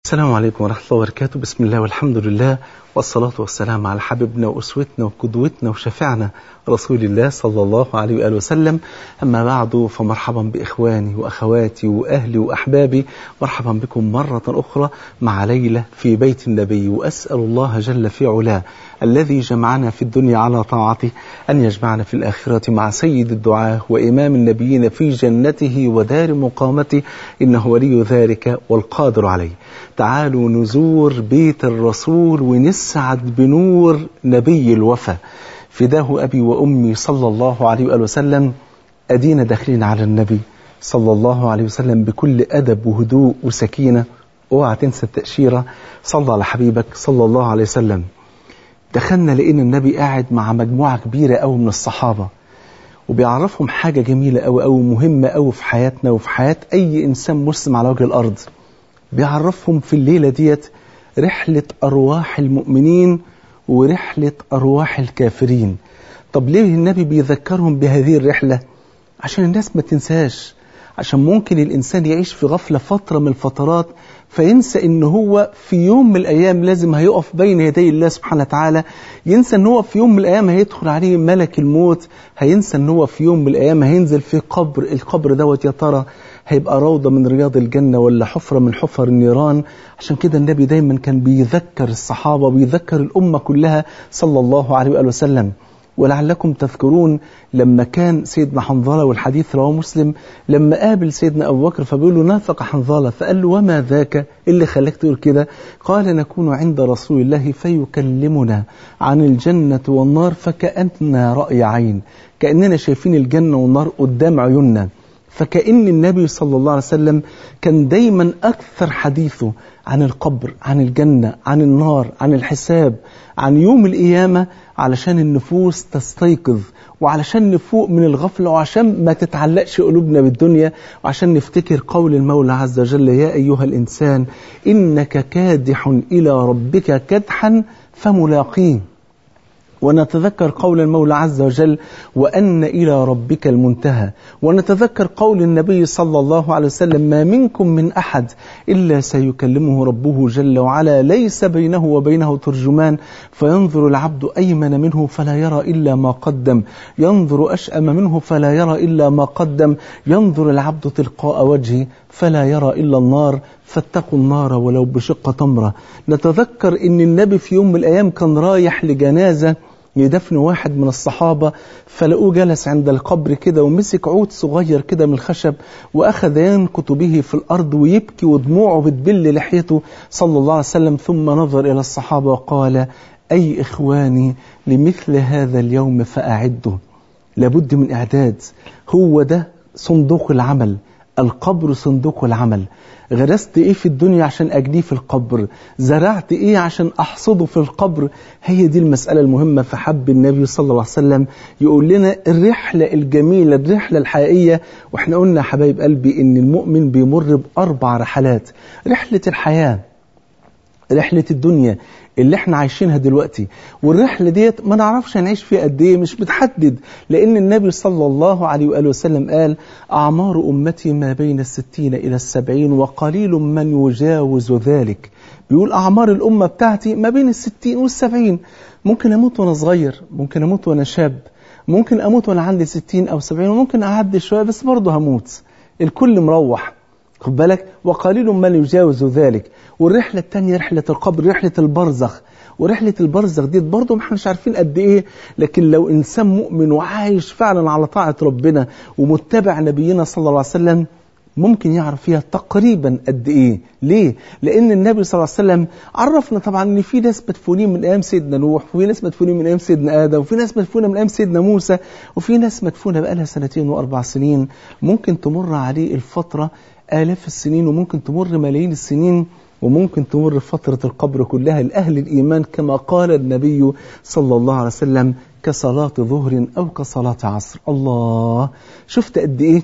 السلام عليكم ورحمة الله وبركاته. بسم الله والحمد لله والصلاة والسلام على حبيبنا وأسوتنا وقدوتنا وشفيعنا رسول الله صلى الله عليه وآله وسلم. أما بعد فمرحبا بإخواني وأخواتي وأهلي وأحبابي، مرحبا بكم مرة أخرى مع ليلة في بيت النبي، وأسأل الله جل في علاه الذي جمعنا في الدنيا على طاعته أن يجمعنا في الآخرة مع سيد الدعاة وإمام النبيين في جنته ودار مقامته، إنه ولي ذلك والقادر عليه. تعالوا نزور بيت الرسول ونسعد بنور نبي الوفا، فداه أبي وأمي صلى الله عليه وآله وسلم. أدينا داخلين على النبي صلى الله عليه وسلم بكل أدب وهدوء وسكينة. اوعى تنسى التأشيرة، صلى على حبيبك صلى الله عليه وسلم. دخلنا لقينا النبي قاعد مع مجموعة كبيرة أوي من الصحابة، وبيعرفهم حاجة جميلة أوي أوي مهمة أوي في حياتنا وفي حياة أي إنسان مسلم على وجه الأرض. بيعرفهم في الليلة ديت رحلة أرواح المؤمنين ورحلة أرواح الكافرين. طب ليه النبي بيذكرهم بهذه الرحلة؟ عشان الناس ما تنساش، عشان ممكن الإنسان يعيش في غفلة فترة من الفترات فينسى إن هو في يوم من الأيام لازم هيقف بين يدي الله سبحانه وتعالى، ينسى إن هو في يوم من الأيام هيدخل عليه ملك الموت، هينسى إن هو في يوم من الأيام هينزل في قبر، القبر دوت يا ترى هيبقى روضة من رياض الجنة ولا حفرة من حفر النيران. عشان كده النبي دايما كان بيذكر الصحابة، بيذكر الأمة كلها صلى الله عليه وآله وسلم. ولعلكم تذكرون لما كان سيدنا حنظلة، والحديث رواه مسلم، لما قابل سيدنا أبو بكر فبيقول له نافق حنظلة، فقال له وما ذاك اللي خلاك تقول كده؟ قال نكون عند رسول الله فيكلمنا عن الجنة والنار فكأننا رأي عين، كأننا شايفين الجنة والنار قدام عيوننا. فكأن النبي صلى الله عليه وسلم كان دايما أكثر حديثه عن القبر، عن الجنة، عن النار، عن الحساب، عن يوم القيامة، علشان النفوس تستيقظ، وعلشان نفوق من الغفلة، وعشان ما تتعلقش قلوبنا بالدنيا، وعشان نفتكر قول المولى عز وجل يا أيها الإنسان إنك كادح إلى ربك كدحا فملاقيه. ونتذكر قول المولى عز وجل وأن إلى ربك المنتهى. ونتذكر قول النبي صلى الله عليه وسلم ما منكم من أحد إلا سيكلمه ربه جل وعلا ليس بينه وبينه ترجمان، فينظر العبد أيمن منه فلا يرى إلا ما قدم، ينظر أشأم منه فلا يرى إلا ما قدم، ينظر العبد تلقاء وجهه فلا يرى إلا النار، فاتقوا النار ولو بشق تمرة. نتذكر إن النبي في يوم من الأيام كان رايح لجنازة يدفن واحد من الصحابة، فلقوه جلس عند القبر كده ومسك عود صغير كده من الخشب وأخذ ينكت به في الأرض ويبكي ودموعه بتبل لحيته صلى الله عليه وسلم. ثم نظر إلى الصحابة وقال أي إخواني لمثل هذا اليوم فأعدوا. لابد من إعداد، هو ده صندوق العمل، القبر صندوق العمل. غرست ايه في الدنيا عشان اجنيه في القبر؟ زرعت ايه عشان احصده في القبر؟ هي دي المسألة المهمة. فحب النبي صلى الله عليه وسلم يقول لنا الرحلة الجميلة، الرحلة الحقيقية. واحنا قلنا حبايب قلبي ان المؤمن بيمر ب4 رحلات: رحلة الحياة، رحلة الدنيا اللي احنا عايشينها دلوقتي، والرحلة ديت ما نعرفش هنعيش فيها قد ايه، مش بتحدد، لان النبي صلى الله عليه وآله وسلم قال أعمار أمتي ما بين 60 إلى 70، وقليل من يجاوز ذلك. بيقول أعمار الأمة بتاعتي ما بين 60 وال70. ممكن أموت وأنا صغير، ممكن أموت وأنا شاب، ممكن أموت وأنا عندي 60 أو 70، وممكن أعدي شوية بس برضه هموت. الكل مروح، خد بالك، وقليل من يجاوز ذلك. والرحلة الثانية رحلة القبر، رحلة البرزخ. ورحلة البرزخ دي برضه ما احناش عارفين قد ايه، لكن لو انسان مؤمن وعايش فعلا على طاعة ربنا ومتبع نبينا صلى الله عليه وسلم ممكن يعرف فيها تقريبا قد ايه. ليه؟ لان النبي صلى الله عليه وسلم عرفنا طبعا ان في ناس مدفونين من ايام سيدنا نوح، وفي ناس مدفونين من ايام سيدنا ادم، وفي ناس مدفونه من ايام سيدنا موسى، وفي ناس مدفونه بقالها 2 و4 سنين. ممكن تمر عليه الفترة آلاف السنين، وممكن تمر ملايين السنين، وممكن تمر فترة القبر كلها لأهل الإيمان كما قال النبي صلى الله عليه وسلم كصلاة ظهر أو كصلاة عصر. الله، شفت قد إيه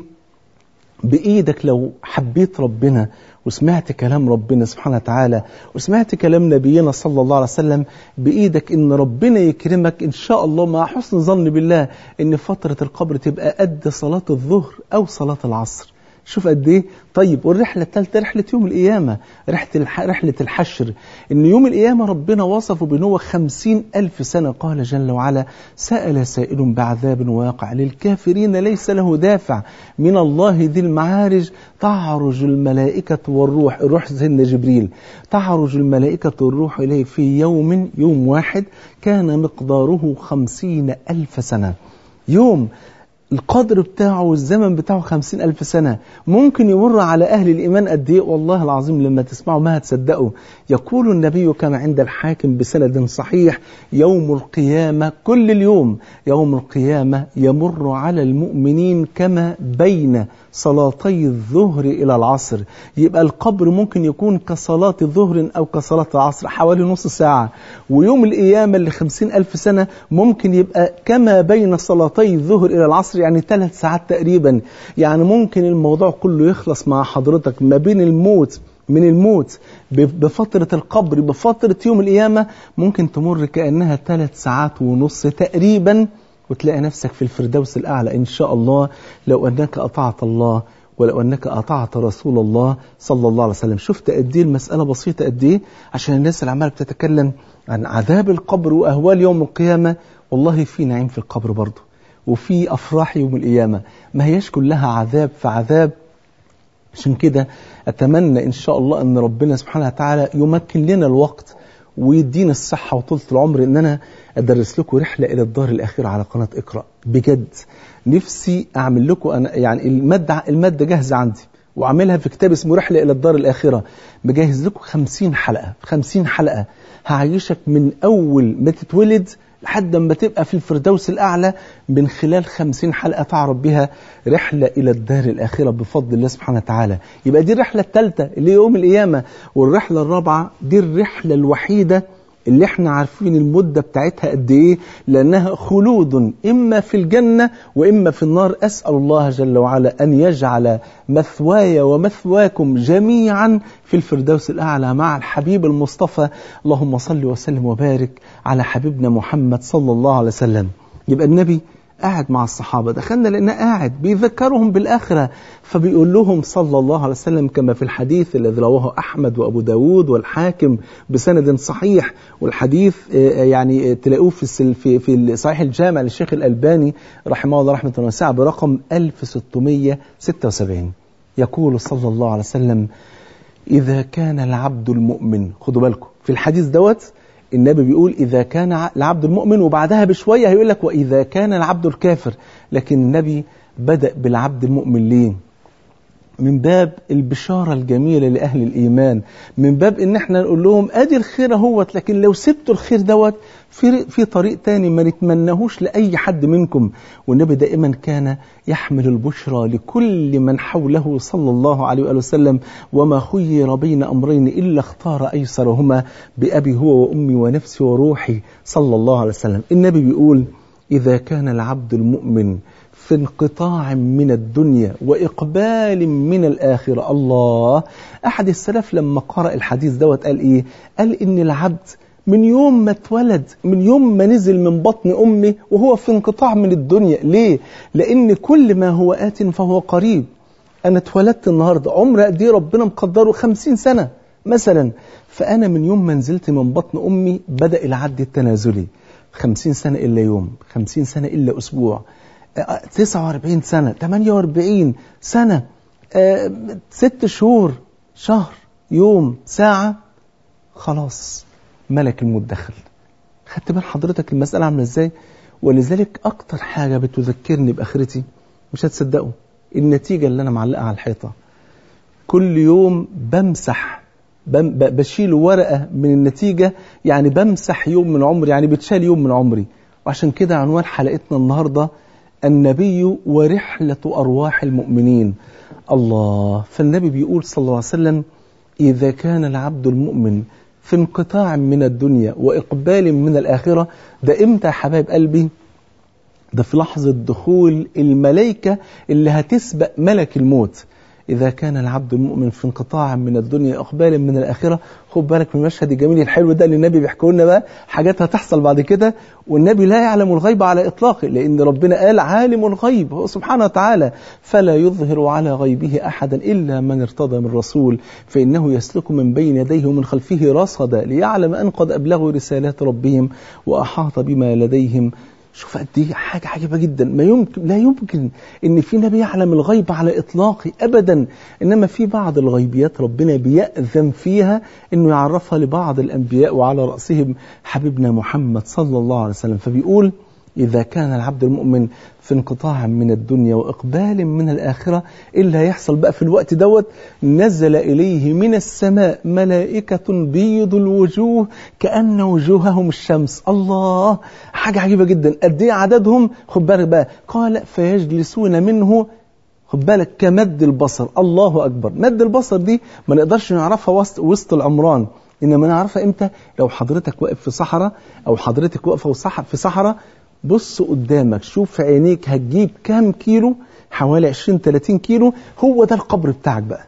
بإيدك لو حبيت ربنا وسمعت كلام ربنا سبحانه وتعالى وسمعت كلام نبينا صلى الله عليه وسلم، بإيدك إن ربنا يكرمك إن شاء الله مع حسن ظن بالله إن فترة القبر تبقى قد صلاة الظهر أو صلاة العصر. شوف قد ايه. طيب والرحلة الثالثة رحلة يوم القيامة، رحلة الحشر. إن يوم القيامة ربنا وصفه بأنه 50,000 سنة. قال جل وعلا: سأل سائل بعذاب واقع للكافرين ليس له دافع من الله ذي المعارج تعرج الملائكة والروح، الروح سيدنا جبريل، تعرج الملائكة والروح إليه في يوم واحد كان مقداره 50,000 سنة. يوم القدر بتاعه والزمن بتاعه 50,000 سنة. ممكن يمر على أهل الإيمان قد إيه؟ والله العظيم لما تسمعوا ما هتصدقوا. يقول النبي كما عند الحاكم بسند صحيح: يوم القيامة، كل اليوم يوم القيامة يمر على المؤمنين كما بين صلاتي الظهر إلى العصر. يبقى القبر ممكن يكون كصلاة الظهر أو كصلاة العصر، حوالي نص ساعة. ويوم القيامة اللي 50,000 سنة ممكن يبقى كما بين صلاتي الظهر إلى العصر، يعني 3 ساعات تقريبا. يعني ممكن الموضوع كله يخلص مع حضرتك ما بين من الموت بفترة القبر بفترة يوم القيامة، ممكن تمر كأنها 3 ساعات ونص تقريبا، وتلاقي نفسك في الفردوس الأعلى إن شاء الله، لو أنك أطعت الله ولو أنك أطعت رسول الله صلى الله عليه وسلم. شفت قد ايه المسألة بسيطة قد ايه؟ عشان الناس اللي عمالة بتتكلم عن عذاب القبر وأهوال يوم القيامة، والله في نعيم في القبر برضه، وفي أفراح يوم القيامة، ما هيش كلها عذاب فعذاب. عشان كده أتمنى إن شاء الله أن ربنا سبحانه وتعالى يمكن لنا الوقت ويدينا الصحة وطولة العمر إن أنا أدرس لكم رحلة إلى الدار الآخرة على قناة اقرأ. بجد نفسي أعمل لكم أنا، يعني المادة جاهزة عندي وأعملها في كتاب اسمه رحلة إلى الدار الآخرة. بجهز لكم 50 حلقة هعيشك من أول ما تتولد لحد ما تبقى في الفردوس الأعلى، من خلال 50 حلقة تعرف بها رحلة إلى الدار الآخرة بفضل الله سبحانه وتعالى. يبقى دي الرحلة الثالثة اللي هي يوم القيامة. والرحلة الرابعة دي الرحلة الوحيدة اللي احنا عارفين المدة بتاعتها قد ايه، لأنها خلود إما في الجنة وإما في النار. أسأل الله جل وعلا أن يجعل مثواي ومثواكم جميعا في الفردوس الأعلى مع الحبيب المصطفى. اللهم صل وسلم وبارك على حبيبنا محمد صلى الله عليه وسلم. يبقى النبي قاعد مع الصحابة، دخلنا لأنه قاعد بيذكرهم بالآخرة، فبيقول لهم صلى الله عليه وسلم كما في الحديث الذي رواه أحمد وأبو داود والحاكم بسند صحيح، والحديث يعني تلاقوه في صحيح الجامع للشيخ الألباني رحمه الله رحمة واسعة برقم 1676. يقول صلى الله عليه وسلم: إذا كان العبد المؤمن، خدوا بالكم في الحديث دوت النبي بيقول إذا كان العبد المؤمن، وبعدها بشوية هيقول لك وإذا كان العبد الكافر، لكن النبي بدأ بالعبد المؤمن ليه؟ من باب البشارة الجميلة لأهل الإيمان، من باب إن احنا نقول لهم أدي الخير اهوت، لكن لو سبتوا الخير دوت في طريق تاني ما نتمناهوش لأي حد منكم. والنبي دائما كان يحمل البشرى لكل من حوله صلى الله عليه وآله وسلم، وما خير بين أمرين إلا اختار أيسرهما بأبي هو وأمي ونفسي وروحي صلى الله عليه وسلم. النبي بيقول إذا كان العبد المؤمن في انقطاع من الدنيا وإقبال من الآخرة. الله، أحد السلف لما قرأ الحديث دوت قال إيه؟ قال إن العبد من يوم ما اتولد، من يوم ما نزل من بطن أمه وهو في انقطاع من الدنيا. ليه؟ لأن كل ما هو آت فهو قريب. أنا اتولدت النهاردة، عمر قد إيه ربنا مقدره 50 سنة مثلا، فأنا من يوم ما نزلت من بطن أمي بدأ العد التنازلي. 50 سنة إلا يوم، 50 سنة إلا أسبوع، 49 سنة، 48 سنة، 6 شهور، شهر، يوم، ساعة، خلاص ملك الموت دخل. خدت بال حضرتك المسألة عاملة ازاي؟ ولذلك أكتر حاجة بتذكرني بآخرتي مش هتصدقوا النتيجة اللي أنا معلقها على الحيطة. كل يوم بمسح، بشيل ورقة من النتيجة، يعني بمسح يوم من عمري، يعني بتشال يوم من عمري. وعشان كده عنوان حلقتنا النهاردة النبي ورحلة أرواح المؤمنين. الله، فالنبي بيقول صلى الله عليه وسلم إذا كان العبد المؤمن في انقطاع من الدنيا وإقبال من الآخرة. ده إمتى يا حبايب قلبي؟ ده في لحظة دخول الملائكة اللي هتسبق ملك الموت. إذا كان العبد المؤمن في انقطاع من الدنيا إقبال من الآخرة. خد بالك من المشهد الجميل الحلو ده اللي النبي بيحكوا لنا بقى حاجات هتحصل بعد كده، والنبي لا يعلم الغيب على إطلاقه، لأن ربنا قال عالم الغيب هو سبحانه وتعالى، فلا يظهر على غيبه أحدا إلا من ارتضى من رسول، فإنه يسلك من بين يديه ومن خلفه رصدا ليعلم أن قد أبلغوا رسالات ربهم وأحاط بما لديهم. شوف قد ايه حاجة عجيبة جدا. لا يمكن ان في نبي يعلم الغيب على اطلاقه ابدا، انما في بعض الغيبيات ربنا بيأذن فيها انه يعرفها لبعض الانبياء، وعلى رأسهم حبيبنا محمد صلى الله عليه وسلم. فبيقول إذا كان العبد المؤمن في انقطاع من الدنيا وإقبال من الآخرة، إلا هيحصل بقى في الوقت دوت نزل إليه من السماء ملائكة بيض الوجوه كأن وجوههم الشمس. الله، حاجة عجيبة جدا. قد ايه عددهم؟ خد بالك بقى، قال فيجلسون منه، خد بالك، كمد البصر. الله أكبر. مد البصر دي ما نقدرش نعرفها وسط العمران، إنما نعرفها إمتى؟ لو حضرتك واقف في صحراء أو حضرتك واقفة في صحراء، بص قدامك، شوف في عينيك هتجيب كام كيلو، حوالي 20-30 كيلو، هو ده القبر بتاعك بقى.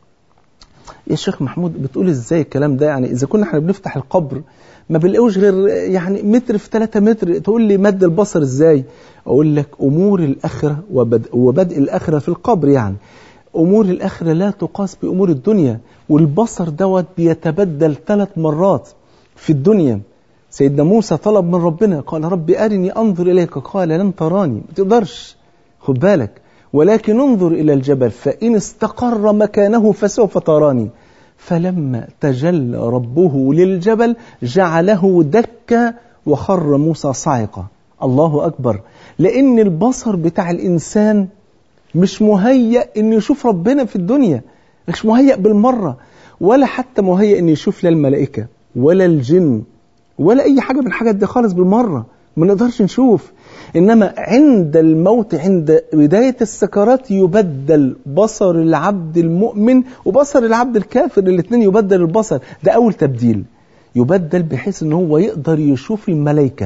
يا شيخ محمود بتقول ازاي الكلام ده؟ يعني اذا كنا احنا بنفتح القبر ما بنلاقوش غير يعني متر في 3 متر، تقول لي مد البصر ازاي؟ اقول لك امور الاخره وبدء الاخره في القبر. يعني امور الاخره لا تقاس بامور الدنيا، والبصر دوت بيتبدل 3 مرات في الدنيا. سيدنا موسى طلب من ربنا، قال رب أرني أنظر إليك، قال لن تراني، ما تقدرش، خد بالك، ولكن انظر إلى الجبل فإن استقر مكانه فسوف تراني. فلما تجلى ربه للجبل جعله دكا وخر موسى صاعقا. الله أكبر. لأن البصر بتاع الإنسان مش مهيأ إنه يشوف ربنا في الدنيا، مش مهيأ بالمرة، ولا حتى مهيأ إنه يشوف لا الملائكة ولا الجن ولا أي حاجة من الحاجات دي خالص بالمرة، ما نقدرش نشوف. إنما عند الموت، عند بداية السكرات، يبدل بصر العبد المؤمن وبصر العبد الكافر، الاثنين يبدل البصر. ده أول تبديل، يبدل بحيث أنه هو يقدر يشوف الملائكة.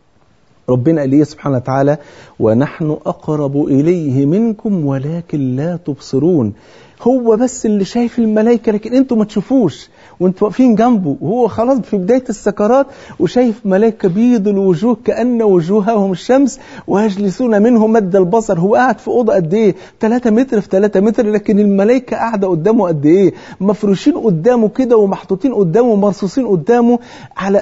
ربنا قال ليه سبحانه وتعالى ونحن أقرب إليه منكم ولكن لا تبصرون. هو بس اللي شايف الملائكة، لكن انتوا ما تشوفوش، وانتوا واقفين جنبه وهو خلاص في بداية السكرات وشايف ملائكة بيض الوجوه كأن وجوههم الشمس ويجلسون منه مد البصر. هو قاعد في أوضة قد ايه؟ 3 متر في 3 متر، لكن الملائكة قاعدة قدامه قد ايه؟ مفروشين قدامه كده ومحطوطين قدامه ومرصوصين قدامه على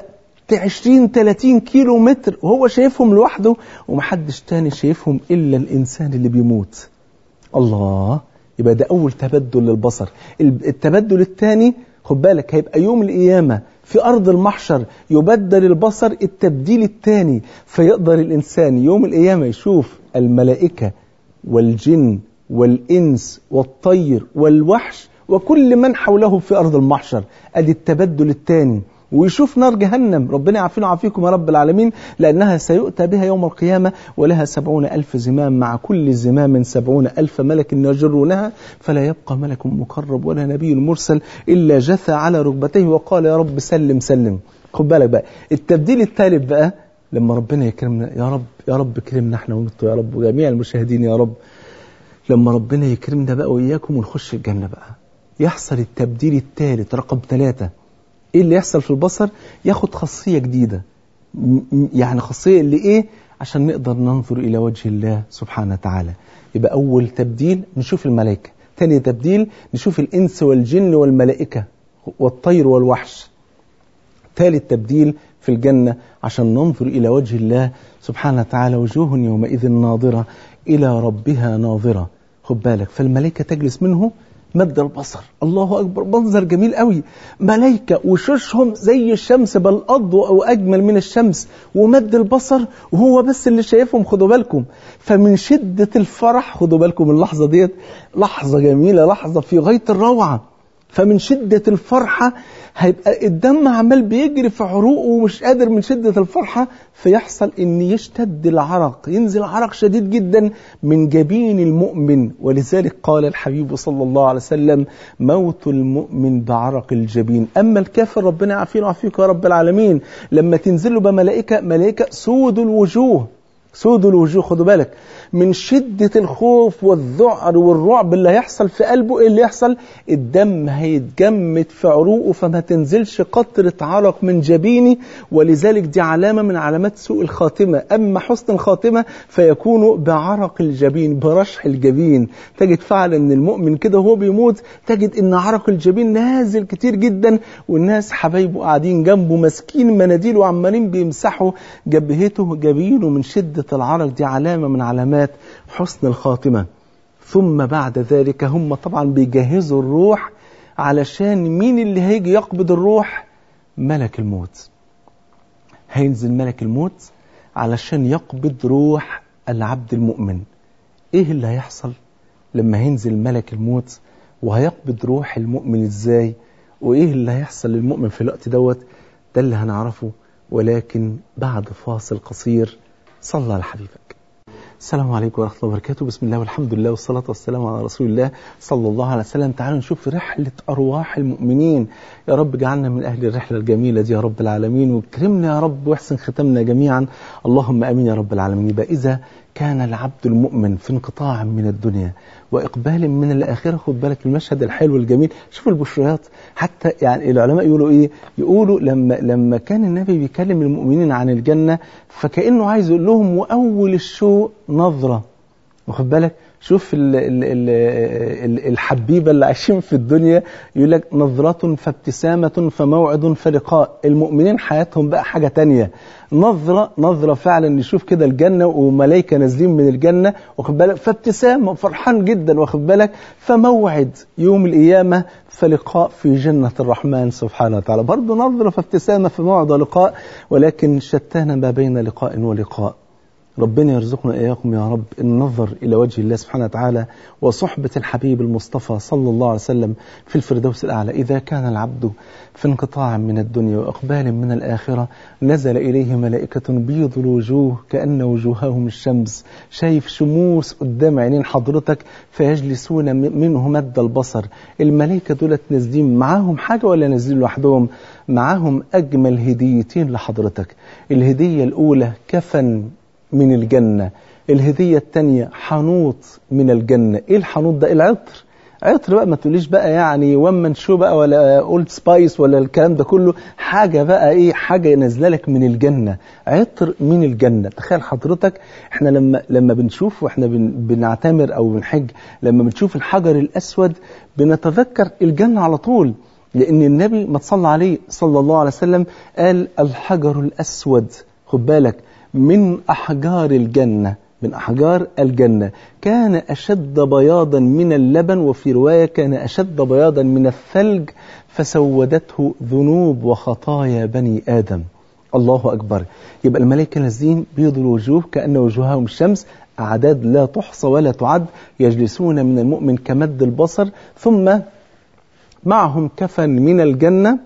20-30 كيلو متر، وهو شايفهم لوحده ومحدش تاني شايفهم إلا الإنسان اللي بيموت. الله، يبقى ده أول تبدل للبصر. التبدل الثاني، خد بالك، هيبقى يوم القيامة في أرض المحشر يبدل البصر التبديل الثاني، فيقدر الإنسان يوم القيامة يشوف الملائكة والجن والإنس والطير والوحش وكل من حوله في أرض المحشر. أدي التبدل الثاني. ويشوف نار جهنم، ربنا يعافينا ويعافيكم يا رب العالمين، لأنها سيؤتى بها يوم القيامة ولها 70,000 زمام، مع كل زمام 70,000 ملك يجرونها، فلا يبقى ملك مقرب ولا نبي مرسل إلا جثى على ركبتيه وقال يا رب سلم سلم. خد بالك بقى التبديل الثالث بقى لما ربنا يكرمنا، يا رب يا رب كرمنا احنا وانتوا يا رب وجميع المشاهدين يا رب، لما ربنا يكرمنا بقى وإياكم ونخش الجنة بقى، يحصل التبديل الثالث رقم 3. ايه اللي يحصل في البصر؟ ياخد خاصية جديدة. يعني خاصية اللي ايه؟ عشان نقدر ننظر الى وجه الله سبحانه وتعالى. يبقى اول تبديل نشوف الملائكة، ثاني تبديل نشوف الانس والجن والملائكة والطير والوحش، ثالث تبديل في الجنة عشان ننظر الى وجه الله سبحانه وتعالى، وجوه يومئذ ناظرة الى ربها ناظرة. خد بالك، فالملائكة تجلس منه مد البصر. الله أكبر، منظر جميل قوي، ملائكة وشوشهم زي الشمس بل أضوأ وأجمل من الشمس، ومد البصر وهو بس اللي شايفهم. خدوا بالكم، فمن شدة الفرح، خدوا بالكم اللحظة ديت لحظة جميلة، لحظة في غاية الروعة. فمن شدة الفرحة هيبقى الدم عمال بيجري في عروقه ومش قادر من شدة الفرحة، فيحصل ان يشتد العرق، ينزل عرق شديد جدا من جبين المؤمن. ولذلك قال الحبيب صلى الله عليه وسلم موت المؤمن بعرق الجبين. اما الكافر ربنا يعافينا ويعافيك يا رب العالمين، لما تنزل له بملائكة، ملائكة سود الوجوه سود الوجوه. خدوا بالك من شدة الخوف والذعر والرعب اللي هيحصل في قلبه. ايه اللي يحصل؟ الدم هيتجمد في عروقه فما تنزلش قطرة عرق من جبينه، ولذلك دي علامة من علامات سوء الخاتمة. أما حسن الخاتمة فيكون بعرق الجبين، برشح الجبين. تجد فعلا ان المؤمن كده وهو بيموت تجد ان عرق الجبين نازل كتير جدا، والناس حبايبه قاعدين جنبه ماسكين مناديل وعمالين بيمسحوا جبهته جبينه من شدة العرق. دي علامة من علامات حسن الخاتمة. ثم بعد ذلك هم طبعا بيجهزوا الروح، علشان مين اللي هيجي يقبض الروح؟ ملك الموت. هينزل ملك الموت علشان يقبض روح العبد المؤمن. ايه اللي هيحصل لما هينزل ملك الموت وهيقبض روح المؤمن ازاي؟ وايه اللي هيحصل للمؤمن في الوقت دوت؟ ده اللي هنعرفه، ولكن بعد فاصل قصير. صلى على حبيبك. السلام عليكم ورحمة الله وبركاته. بسم الله والحمد لله والصلاة والسلام على رسول الله صلى الله عليه وسلم. تعالوا نشوف رحلة أرواح المؤمنين. يا رب اجعلنا من أهل الرحلة الجميلة دي يا رب العالمين، واكرمنا يا رب واحسن ختمنا جميعا، اللهم آمين يا رب العالمين. يبقى إذا كان العبد المؤمن في انقطاع من الدنيا وإقبال من الآخرة، خد بالك المشهد الحلو الجميل. شوفوا البشريات، حتى يعني العلماء يقولوا إيه؟ يقولوا لما كان النبي بيكلم المؤمنين عن الجنة فكأنه عايز يقول لهم وأول الشوق نظرة. واخد بالك؟ شوف الحبيبة اللي عايشين في الدنيا يقول لك نظرة فابتسامة فموعد فلقاء. المؤمنين حياتهم بقى حاجة تانية، نظرة فعلا. نشوف كده الجنة وملائكة نازلين من الجنة، واخد بالك؟ فابتسامة فرحان جدا، واخد بالك؟ فموعد يوم القيامة، فلقاء في جنة الرحمن سبحانه وتعالى. برضه نظرة فابتسامة في موعد ولقاء، ولكن شتان ما بين لقاء ولقاء. ربنا يرزقنا إياكم يا رب النظر إلى وجه الله سبحانه وتعالى وصحبة الحبيب المصطفى صلى الله عليه وسلم في الفردوس الأعلى. إذا كان العبد في انقطاع من الدنيا وإقبال من الآخرة نزل إليه ملائكة بيض الوجوه كأن وجوههم الشمس. شايف شموس قدام عينين حضرتك فيجلسون منه مد البصر. الملائكة دولت نازلين معاهم حاجة ولا نازلين لوحدهم؟ معاهم أجمل هديتين لحضرتك. الهدية الأولى كفن من الجنة، الهدية التانية حنوط من الجنة. ايه الحنوط ده؟ العطر. عطر بقى، ما تقوليش بقى يعني ومن شو بقى ولا اولد سبايس ولا الكلام ده كله. حاجة بقى ايه؟ حاجة نازله لك من الجنة، عطر من الجنة. تخيل حضرتك احنا لما بنشوف واحنا بنعتمر او بنحج، لما بنشوف الحجر الاسود بنتذكر الجنة على طول، لان النبي ما تصلى عليه صلى الله عليه وسلم قال الحجر الاسود، خد بالك، من أحجار الجنة، من أحجار الجنة، كان أشد بياضا من اللبن، وفي رواية كان أشد بياضا من الثلج فسودته ذنوب وخطايا بني آدم. الله أكبر. يبقى الملائكة نازلين بيض الوجوه كأن وجوههم الشمس، أعداد لا تحصى ولا تعد، يجلسون من المؤمن كمد البصر، ثم معهم كفن من الجنة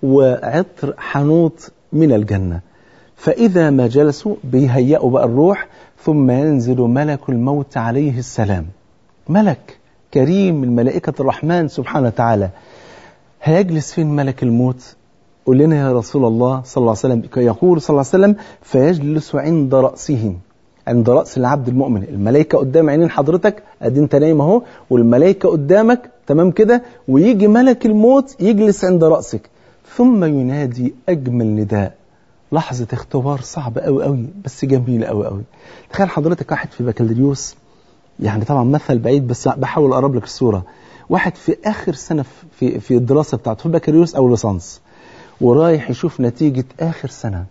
وعطر حنوط من الجنة. فإذا ما جلسوا بيهيئوا بقى الروح، ثم ينزل ملك الموت عليه السلام، ملك كريم من ملائكة الرحمن سبحانه وتعالى. هيجلس فين ملك الموت؟ قل لنا يا رسول الله صلى الله عليه وسلم. يقول صلى الله عليه وسلم فيجلس عند رأسه، عند رأس العبد المؤمن. الملائكة قدام عينين حضرتك، ادي انت نايم اهو والملائكة قدامك، تمام كده، ويجي ملك الموت يجلس عند رأسك، ثم ينادي أجمل نداء. لحظة اختبار صعبة قوي قوي بس جميلة قوي قوي. تخيل حضرتك واحد في بكالوريوس، يعني طبعا مثل بعيد بس بحاول أقرب لك الصورة. واحد في آخر سنة في الدراسة بتاعته في بكالوريوس أو ليسانس، ورايح يشوف نتيجة آخر سنة،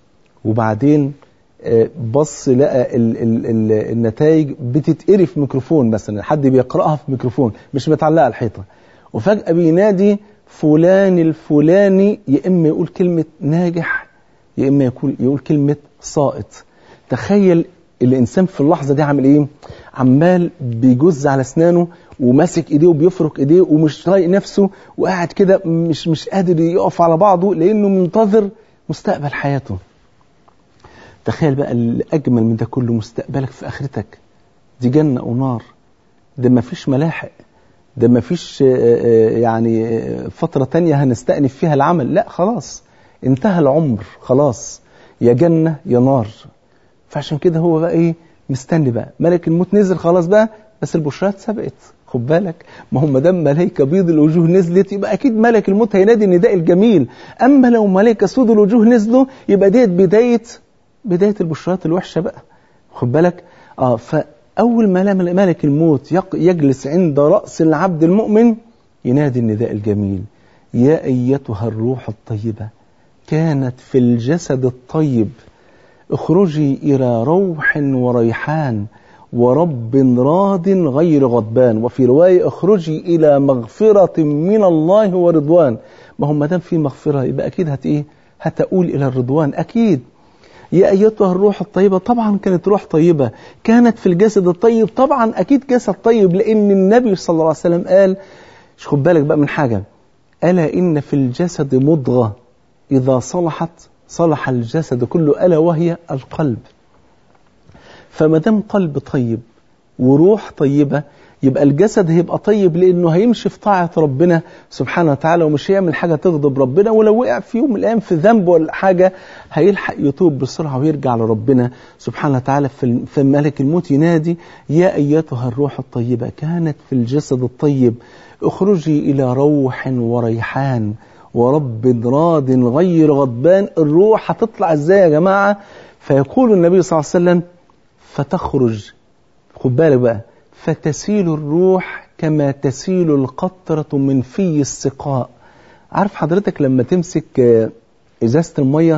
وبعدين بص لقى النتائج بتتقري في ميكروفون، مثلا حد بيقرأها في ميكروفون مش متعلقة على الحيطة، وفجأة بينادي فلان الفلاني، يا إما يقول كلمة ناجح يا إما يقول كلمة ساقط. تخيل الإنسان في اللحظة دي عامل إيه؟ عمال بيجز على أسنانه وماسك إيديه وبيفرك إيديه ومش طايق نفسه، وقاعد كده مش قادر يقف على بعضه لأنه منتظر مستقبل حياته. تخيل بقى الأجمل من ده كله مستقبلك في آخرتك. دي جنة ونار، ده ما فيش ملاحق، ده ما فيش يعني فترة تانية هنستأنف فيها العمل، لا خلاص انتهى العمر خلاص، يا جنة يا نار. فعشان كده هو بقى ايه مستني بقى ملك الموت نزل خلاص بقى، بس البشرات سبقت. خد بالك، ما هم دام ملائكة بيض الوجوه نزلت يبقى أكيد ملك الموت هينادي النداء الجميل. أما لو ملائكة سود الوجوه نزلوا يبقى ديت بداية البشرات الوحشة بقى. خد بالك. فأول ما ملك الموت يجلس عند رأس العبد المؤمن ينادي النداء الجميل: يا أيتها الروح الطيبة كانت في الجسد الطيب اخرجي إلى روح وريحان ورب راض غير غضبان. وفي رواية اخرجي إلى مغفرة من الله ورضوان. ما هم دام في مغفرة يبقى أكيد هتقول إلى الرضوان أكيد. يا أيتها الروح الطيبة، طبعا كانت روح طيبة، كانت في الجسد الطيب، طبعا أكيد جسد طيب، لأن النبي صلى الله عليه وسلم قال، خد بالك بقى من حاجة: ألا إن في الجسد مضغة إذا صلحت صلح الجسد كله، ألا وهي القلب. فما دام قلب طيب وروح طيبة يبقى الجسد هيبقى طيب، لأنه هيمشي في طاعة ربنا سبحانه وتعالى، ومش هيعمل حاجة تغضب ربنا. ولو وقع في يوم من الأيام في ذنب ولا حاجة هيلحق يتوب بسرعة ويرجع لربنا سبحانه وتعالى. في ملك الموت ينادي: يا أيتها الروح الطيبة كانت في الجسد الطيب اخرجي إلى روح وريحان ورب راض غير غضبان. الروح هتطلع ازاي يا جماعة؟ فيقول النبي صلى الله عليه وسلم: فتخرج، خد بالك بقى، فتسيل الروح كما تسيل القطرة من في السقاء. عارف حضرتك لما تمسك ازازة المية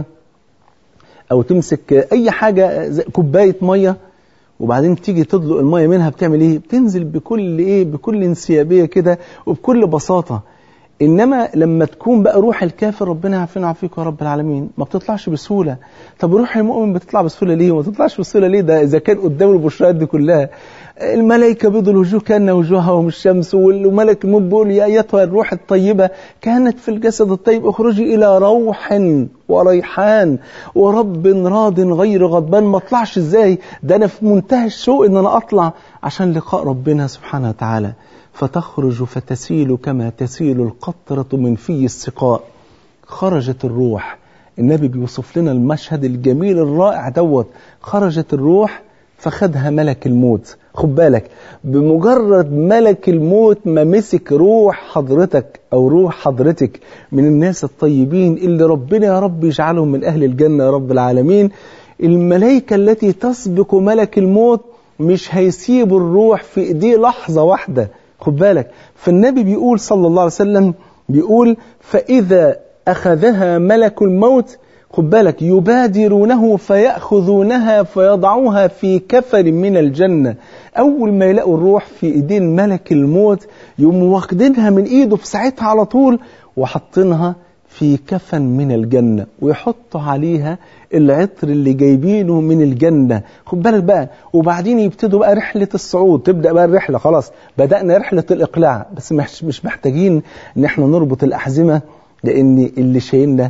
او تمسك اي حاجة كوباية مية وبعدين تيجي تدلق المية منها، بتعمل ايه؟ بتنزل بكل انسيابية كده وبكل بساطة. إنما لما تكون بقى روح الكافر، ربنا يعافينا ويعافيك يا رب العالمين، ما بتطلعش بسهولة. طب روح المؤمن بتطلع بسهولة ليه وما تطلعش بسهولة ليه؟ ده إذا كان قدام البشرات دي كلها. الملائكة بيض الوجوه كأن وجوههم الشمس، وملك الموت بيقول: يا أيتها الروح الطيبة كانت في الجسد الطيب اخرجي إلى روح وريحان ورب راض غير غضبان. ما اطلعش ازاي؟ ده أنا في منتهى الشوق إن أنا أطلع عشان لقاء ربنا سبحانه وتعالى. فتخرج فتسيل كما تسيل القطرة من في السقاء. خرجت الروح. النبي بيوصف لنا المشهد الجميل الرائع دوت. خرجت الروح فخدها ملك الموت. خد بالك، بمجرد ملك الموت ما مسك روح حضرتك أو روح حضرتك من الناس الطيبين اللي ربنا يا رب يجعلهم من أهل الجنة يا رب العالمين، الملائكة التي تسبق ملك الموت مش هيسيبوا الروح في ايديه لحظة واحدة. خد بالك، فالنبي بيقول صلى الله عليه وسلم، بيقول: فإذا أخذها ملك الموت، خد بالك، يبادرونه فيأخذونها فيضعوها في كفن من الجنة. أول ما يلاقوا الروح في إيدين ملك الموت يقوموا واخدينها من إيده في ساعتها على طول وحطينها في كفن من الجنة، ويحطوا عليها العطر اللي جايبينه من الجنة. خد بالك بقى، وبعدين يبتدوا بقى رحلة الصعود. تبدأ بقى الرحلة، خلاص بدأنا رحلة الإقلاع، بس مش محتاجين ان احنا نربط الأحزمة، لأن اللي شايلنا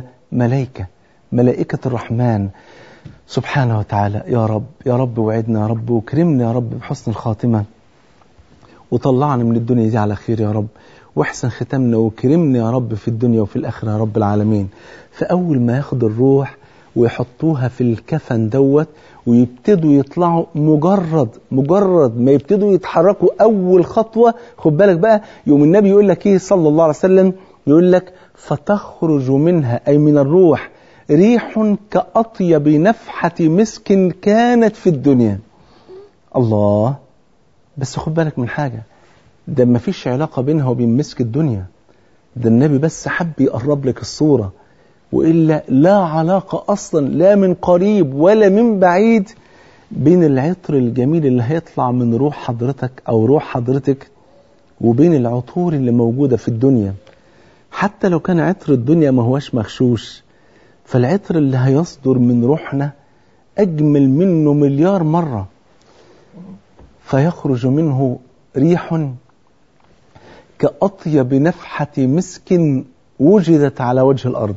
ملائكة الرحمن سبحانه وتعالى. يا رب وعدنا يا رب، وكرمنا يا رب بحسن الخاتمة، وطلعنا من الدنيا دي على خير يا رب، واحسن ختمنا وكرمنا يا رب في الدنيا وفي الآخرة يا رب العالمين. فأول ما ياخد الروح ويحطوها في الكفن دوت ويبتدوا يطلعوا، مجرد ما يبتدوا يتحركوا أول خطوة، خد بالك بقى، يوم النبي يقول لك إيه صلى الله عليه وسلم؟ يقول لك: فتخرج منها، أي من الروح، ريح كأطيب نفحة مسك كانت في الدنيا. الله! بس خد بالك من حاجة، ده ما فيش علاقة بينها وبين مسك الدنيا، ده النبي بس حب يقرب لك الصورة، وإلا لا علاقة أصلا، لا من قريب ولا من بعيد، بين العطر الجميل اللي هيطلع من روح حضرتك أو روح حضرتك وبين العطور اللي موجودة في الدنيا. حتى لو كان عطر الدنيا ما هوش مغشوش، فالعطر اللي هيصدر من روحنا أجمل منه مليار مرة. فيخرج منه ريح كأطيب نفحة مسك وجدت على وجه الأرض،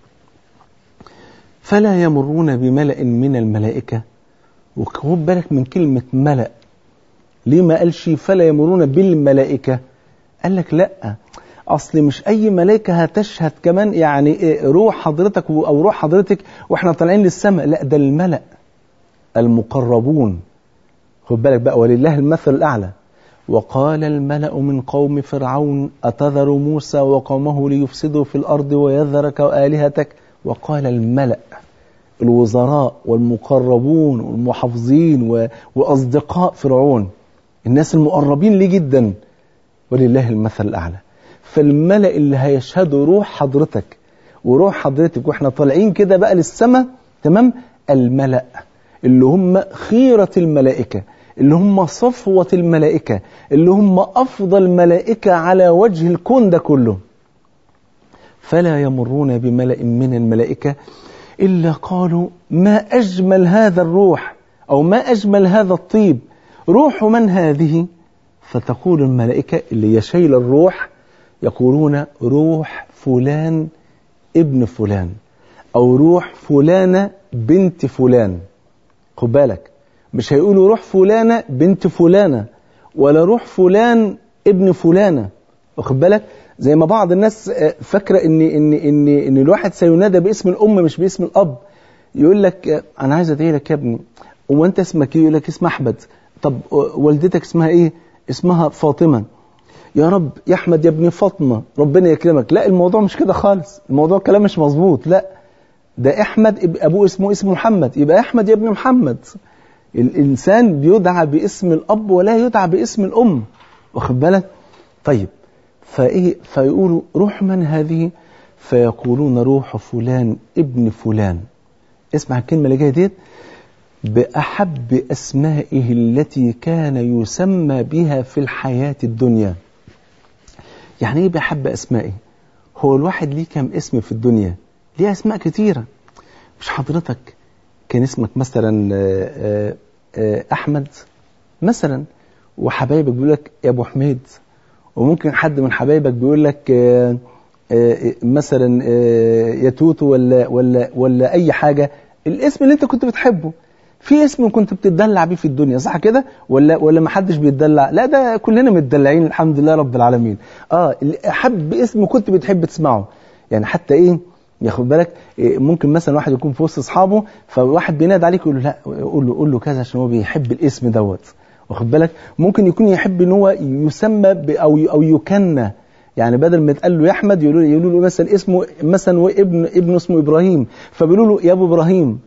فلا يمرون بملأ من الملائكة. وخد بالك من كلمة ملأ، ليه ما قالش فلا يمرون بالملائكة؟ قال لك لأ، أصل مش أي ملائكة هتشهد كمان يعني روح حضرتك أو روح حضرتك وإحنا طالعين للسماء، لأ، ده الملأ. المقربون. خد بالك بقى، ولله المثل الأعلى. وقال الملأ من قوم فرعون أتذر موسى وقومه ليفسدوا في الأرض ويذرك وآلهتك. وقال الملأ، الوزراء والمقربون والمحافظين وأصدقاء فرعون، الناس المقربين ليه جدا، ولله المثل الأعلى. فالملأ اللي هيشهدوا روح حضرتك وروح حضرتك واحنا طالعين كده بقى للسماء، تمام، الملأ اللي هم خيرة الملائكة، اللي هم صفوة الملائكة، اللي هم أفضل ملائكة على وجه الكون ده كله. فلا يمرون بملأ من الملائكة إلا قالوا ما أجمل هذا الروح، أو ما أجمل هذا الطيب، روح من هذه؟ فتقول الملائكة اللي يشيل الروح، يقولون روح فلان ابن فلان، أو روح فلانة بنت فلان. خد بالك، مش هيقولوا روح فلانة بنت فلانة، ولا روح فلان ابن فلانة. واخد بالك، زي ما بعض الناس فاكرة إن الواحد سينادى باسم الأم مش باسم الأب. يقول لك أنا عايز أدعي لك يا ابني، هو أنت اسمك إيه؟ يقول لك اسم أحمد. طب والدتك اسمها إيه؟ اسمها فاطمة. يا رب يا أحمد يا ابن فاطمة ربنا يكرمك. لا، الموضوع مش كده خالص، الموضوع كلام مش مظبوط. لا، ده أحمد أبوه اسمه محمد، يبقى أحمد يا ابن محمد. الإنسان بيدعى باسم الأب ولا يدعى باسم الأم. واخد بالك؟ طيب، فيقولوا روح من هذه؟ فيقولون روح فلان ابن فلان. اسمع الكلمة اللي جاية ديت، بأحب أسمائه التي كان يسمى بها في الحياة الدنيا. يعني إيه بأحب أسمائه؟ هو الواحد ليه كم اسم في الدنيا؟ ليه أسماء كتيرة. مش حضرتك كان اسمك مثلا أحمد مثلا، وحبايبك بيقول لك يا أبو حميد، وممكن حد من حبايبك بيقول لك مثلا يا توتو ولا أي حاجة، الاسم اللي أنت كنت بتحبه. في اسم كنت بتدلع بيه في الدنيا، صح كده؟ ولا ما حدش بيتدلع؟ لا، ده كلنا متدلعين الحمد لله رب العالمين. حب اسم كنت بتحب تسمعه. يعني حتى ايه، ياخد بالك، ممكن مثلا واحد يكون في وسط اصحابه، فواحد بينادي عليك يقول له لا، قول له كذا عشان هو بيحب الاسم دوت. واخد بالك، ممكن يكون يحب ان هو يسمى او يكنى. يعني بدل ما يتقال له يا احمد يقولوا له مثلا اسمه مثلا، وابنه اسمه ابراهيم، فبيقولوا له يا ابو ابراهيم.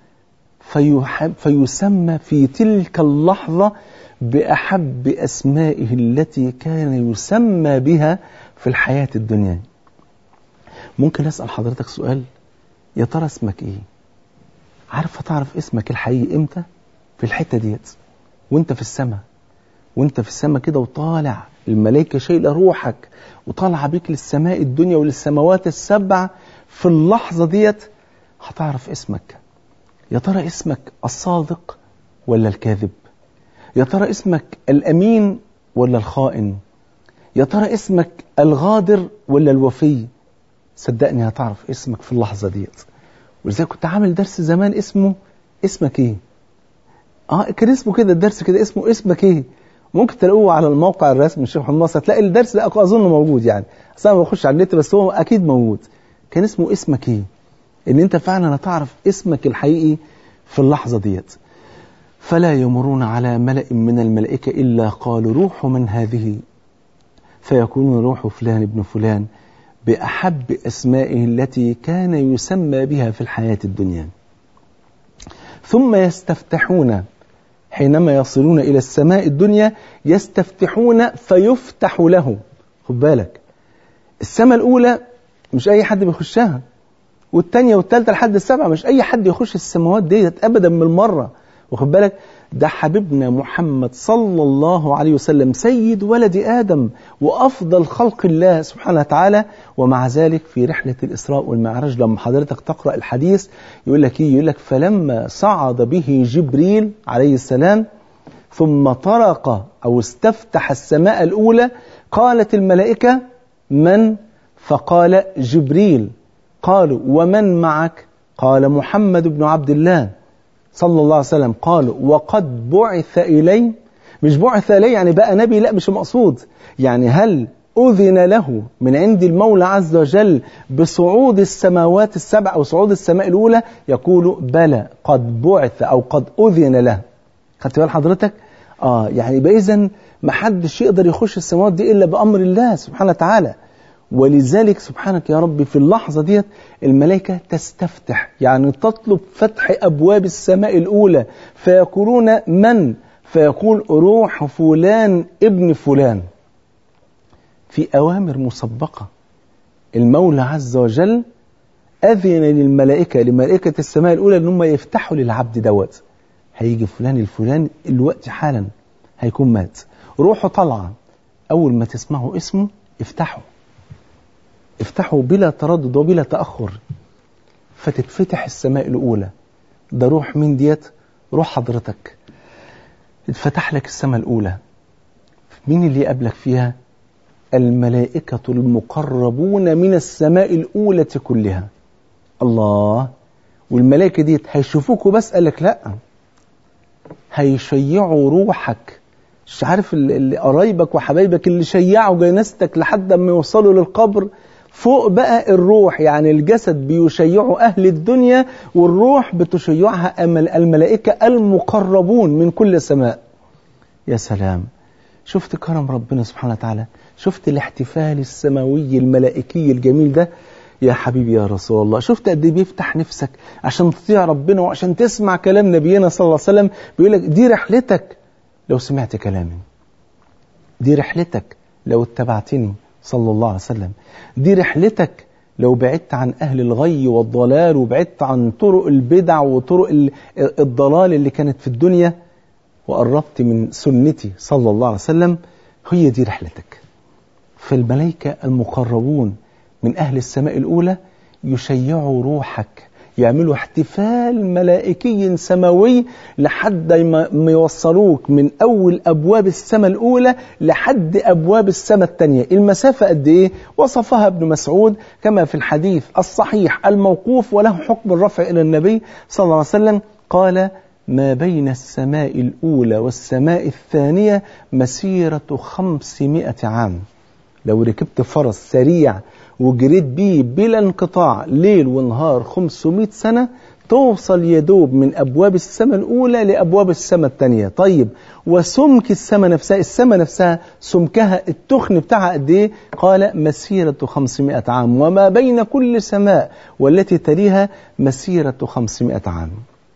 فيسمى في تلك اللحظة بأحب أسمائه التي كان يسمى بها في الحياة الدنيا. ممكن أسأل حضرتك سؤال؟ يا ترى اسمك إيه؟ عارف هتعرف اسمك الحقيقي إمتى؟ في الحتة ديت، وانت في السماء. وانت في السماء كده وطالع، الملائكة شايلة روحك وطالعة بيك للسماء الدنيا وللسماوات السبع. في اللحظة ديت هتعرف اسمك. يا ترى اسمك الصادق ولا الكاذب؟ يا ترى اسمك الأمين ولا الخائن؟ يا ترى اسمك الغادر ولا الوفي؟ صدقني هتعرف اسمك في اللحظة ديت. ولذلك كنت عامل درس زمان اسمه اسمك ايه؟ كان اسمه كده الدرس كده، اسمه اسمك ايه؟ ممكن تلاقوه على الموقع الرسمي الشيخ محمد ناصر، تلاقي الدرس ده أظن موجود. يعني أصلا ما بخش على النت بس هو أكيد موجود. كان اسمه اسمك ايه؟ ان انت فعلا هتعرف اسمك الحقيقي في اللحظة ديت. فلا يمرون على ملأ من الملائكة إلا قالوا روح من هذه؟ فيكون روح فلان ابن فلان، بأحب أسمائه التي كان يسمى بها في الحياة الدنيا. ثم يستفتحون، حينما يصلون إلى السماء الدنيا يستفتحون فيفتح له. خد بالك، السماء الأولى مش أي حد بيخشها، والتانية والتالتة لحد السبعة مش أي حد يخش السماوات ديت أبدا من المرة. واخد بالك، ده حبيبنا محمد صلى الله عليه وسلم سيد ولد آدم وأفضل خلق الله سبحانه وتعالى. ومع ذلك في رحلة الإسراء والمعراج لما حضرتك تقرأ الحديث يقول لك إيه؟ يقول لك فلما صعد به جبريل عليه السلام ثم طرق أو استفتح السماء الأولى، قالت الملائكة من؟ فقال جبريل. قالوا ومن معك؟ قال محمد بن عبد الله صلى الله عليه وسلم. قالوا وقد بعث إلي؟ مش بعث إلي يعني بقى نبي، لا مش مقصود. يعني هل أذن له من عند المولى عز وجل بصعود السماوات السبع أو صعود السماء الأولى، يقول بلى قد بعث أو قد أذن له. خدت بال حضرتك؟ يعني يبقى إذن ما حدش يقدر يخش السماوات دي إلا بأمر الله سبحانه وتعالى. ولذلك سبحانك يا رب في اللحظة ديت الملائكة تستفتح، يعني تطلب فتح أبواب السماء الأولى، فيقولون من؟ فيقول روح فلان ابن فلان. في أوامر مسبقة المولى عز وجل أذن لملائكة السماء الأولى إن هم يفتحوا للعبد دوت. هيجي فلان الفلان الوقت حالا هيكون مات، روحه طالعة، أول ما تسمعوا اسمه افتحوا بلا تردد وبلا تأخر، فتتفتح السماء الأولى. ده روح مين ديت؟ روح حضرتك. اتفتح لك السماء الأولى، مين اللي يقابلك فيها؟ الملائكة المقربون من السماء الأولى كلها. الله. والملائكة ديت هيشوفوك وبس؟ قالك لا، هيشيعوا روحك. مش عارف قرايبك وحبايبك اللي شيعوا جنازتك لحد ما يوصلوا للقبر، فوق بقى الروح، يعني الجسد بيشيعوا أهل الدنيا، والروح بتشيعها الملائكة المقربون من كل سماء. يا سلام، شفت كرم ربنا سبحانه وتعالى؟ شفت الاحتفال السماوي الملائكي الجميل ده؟ يا حبيبي يا رسول الله، شفت قد ايه بيفتح نفسك عشان تطيع ربنا وعشان تسمع كلام نبينا صلى الله عليه وسلم. بيقول لك دي رحلتك لو سمعت كلامي، دي رحلتك لو اتبعتني صلى الله عليه وسلم، دي رحلتك لو بعدت عن أهل الغي والضلال وبعدت عن طرق البدع وطرق الضلال اللي كانت في الدنيا وقربت من سنتي صلى الله عليه وسلم. هي دي رحلتك. فالملائكة المقربون من أهل السماء الأولى يشيعوا روحك، يعملوا احتفال ملائكي سماوي لحد ما يوصلوك من أول أبواب السماء الأولى لحد أبواب السماء الثانية. المسافة قد إيه؟ وصفها ابن مسعود كما في الحديث الصحيح الموقوف وله حكم الرفع إلى النبي صلى الله عليه وسلم، قال ما بين السماء الأولى والسماء الثانية مسيرة 500 عام. لو ركبت فرس سريع وجريت بيه بلا انقطاع ليل ونهار 500 سنة توصل يدوب من أبواب السماء الأولى لأبواب السماء الثانية. طيب وسمك السماء نفسها سمكها التخن بتاعها قد إيه؟ قال مسيرة 500 عام، وما بين كل سماء والتي تليها مسيرة 500 عام.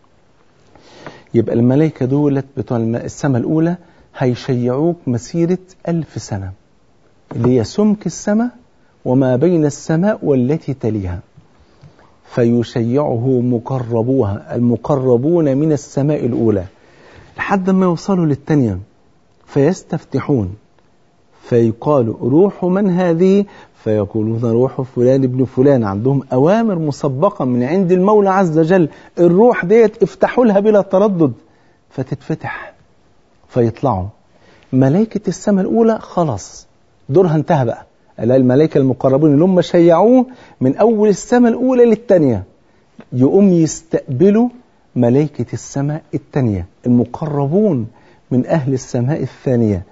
يبقى الملائكة دولت بتوع السماء الأولى هيشيعوك مسيرة 1000 سنة، اللي هي سمك السماء وما بين السماء والتي تليها. فيشيعه مقربوها المقربون من السماء الأولى لحد ما يوصلوا للثانية، فيستفتحون فيقال روح من هذه؟ فيقولون روح فلان ابن فلان. عندهم أوامر مسبقة من عند المولى عز وجل، الروح ديت افتحوا لها بلا تردد، فتتفتح فيطلعوا ملائكة السماء الأولى. خلاص دورها انتهى بقى. الملائكة المقربون اللي هم شيعوه من أول السماء الأولى للثانية يقوم يستقبلوا ملائكة السماء الثانية المقربون من أهل السماء الثانية،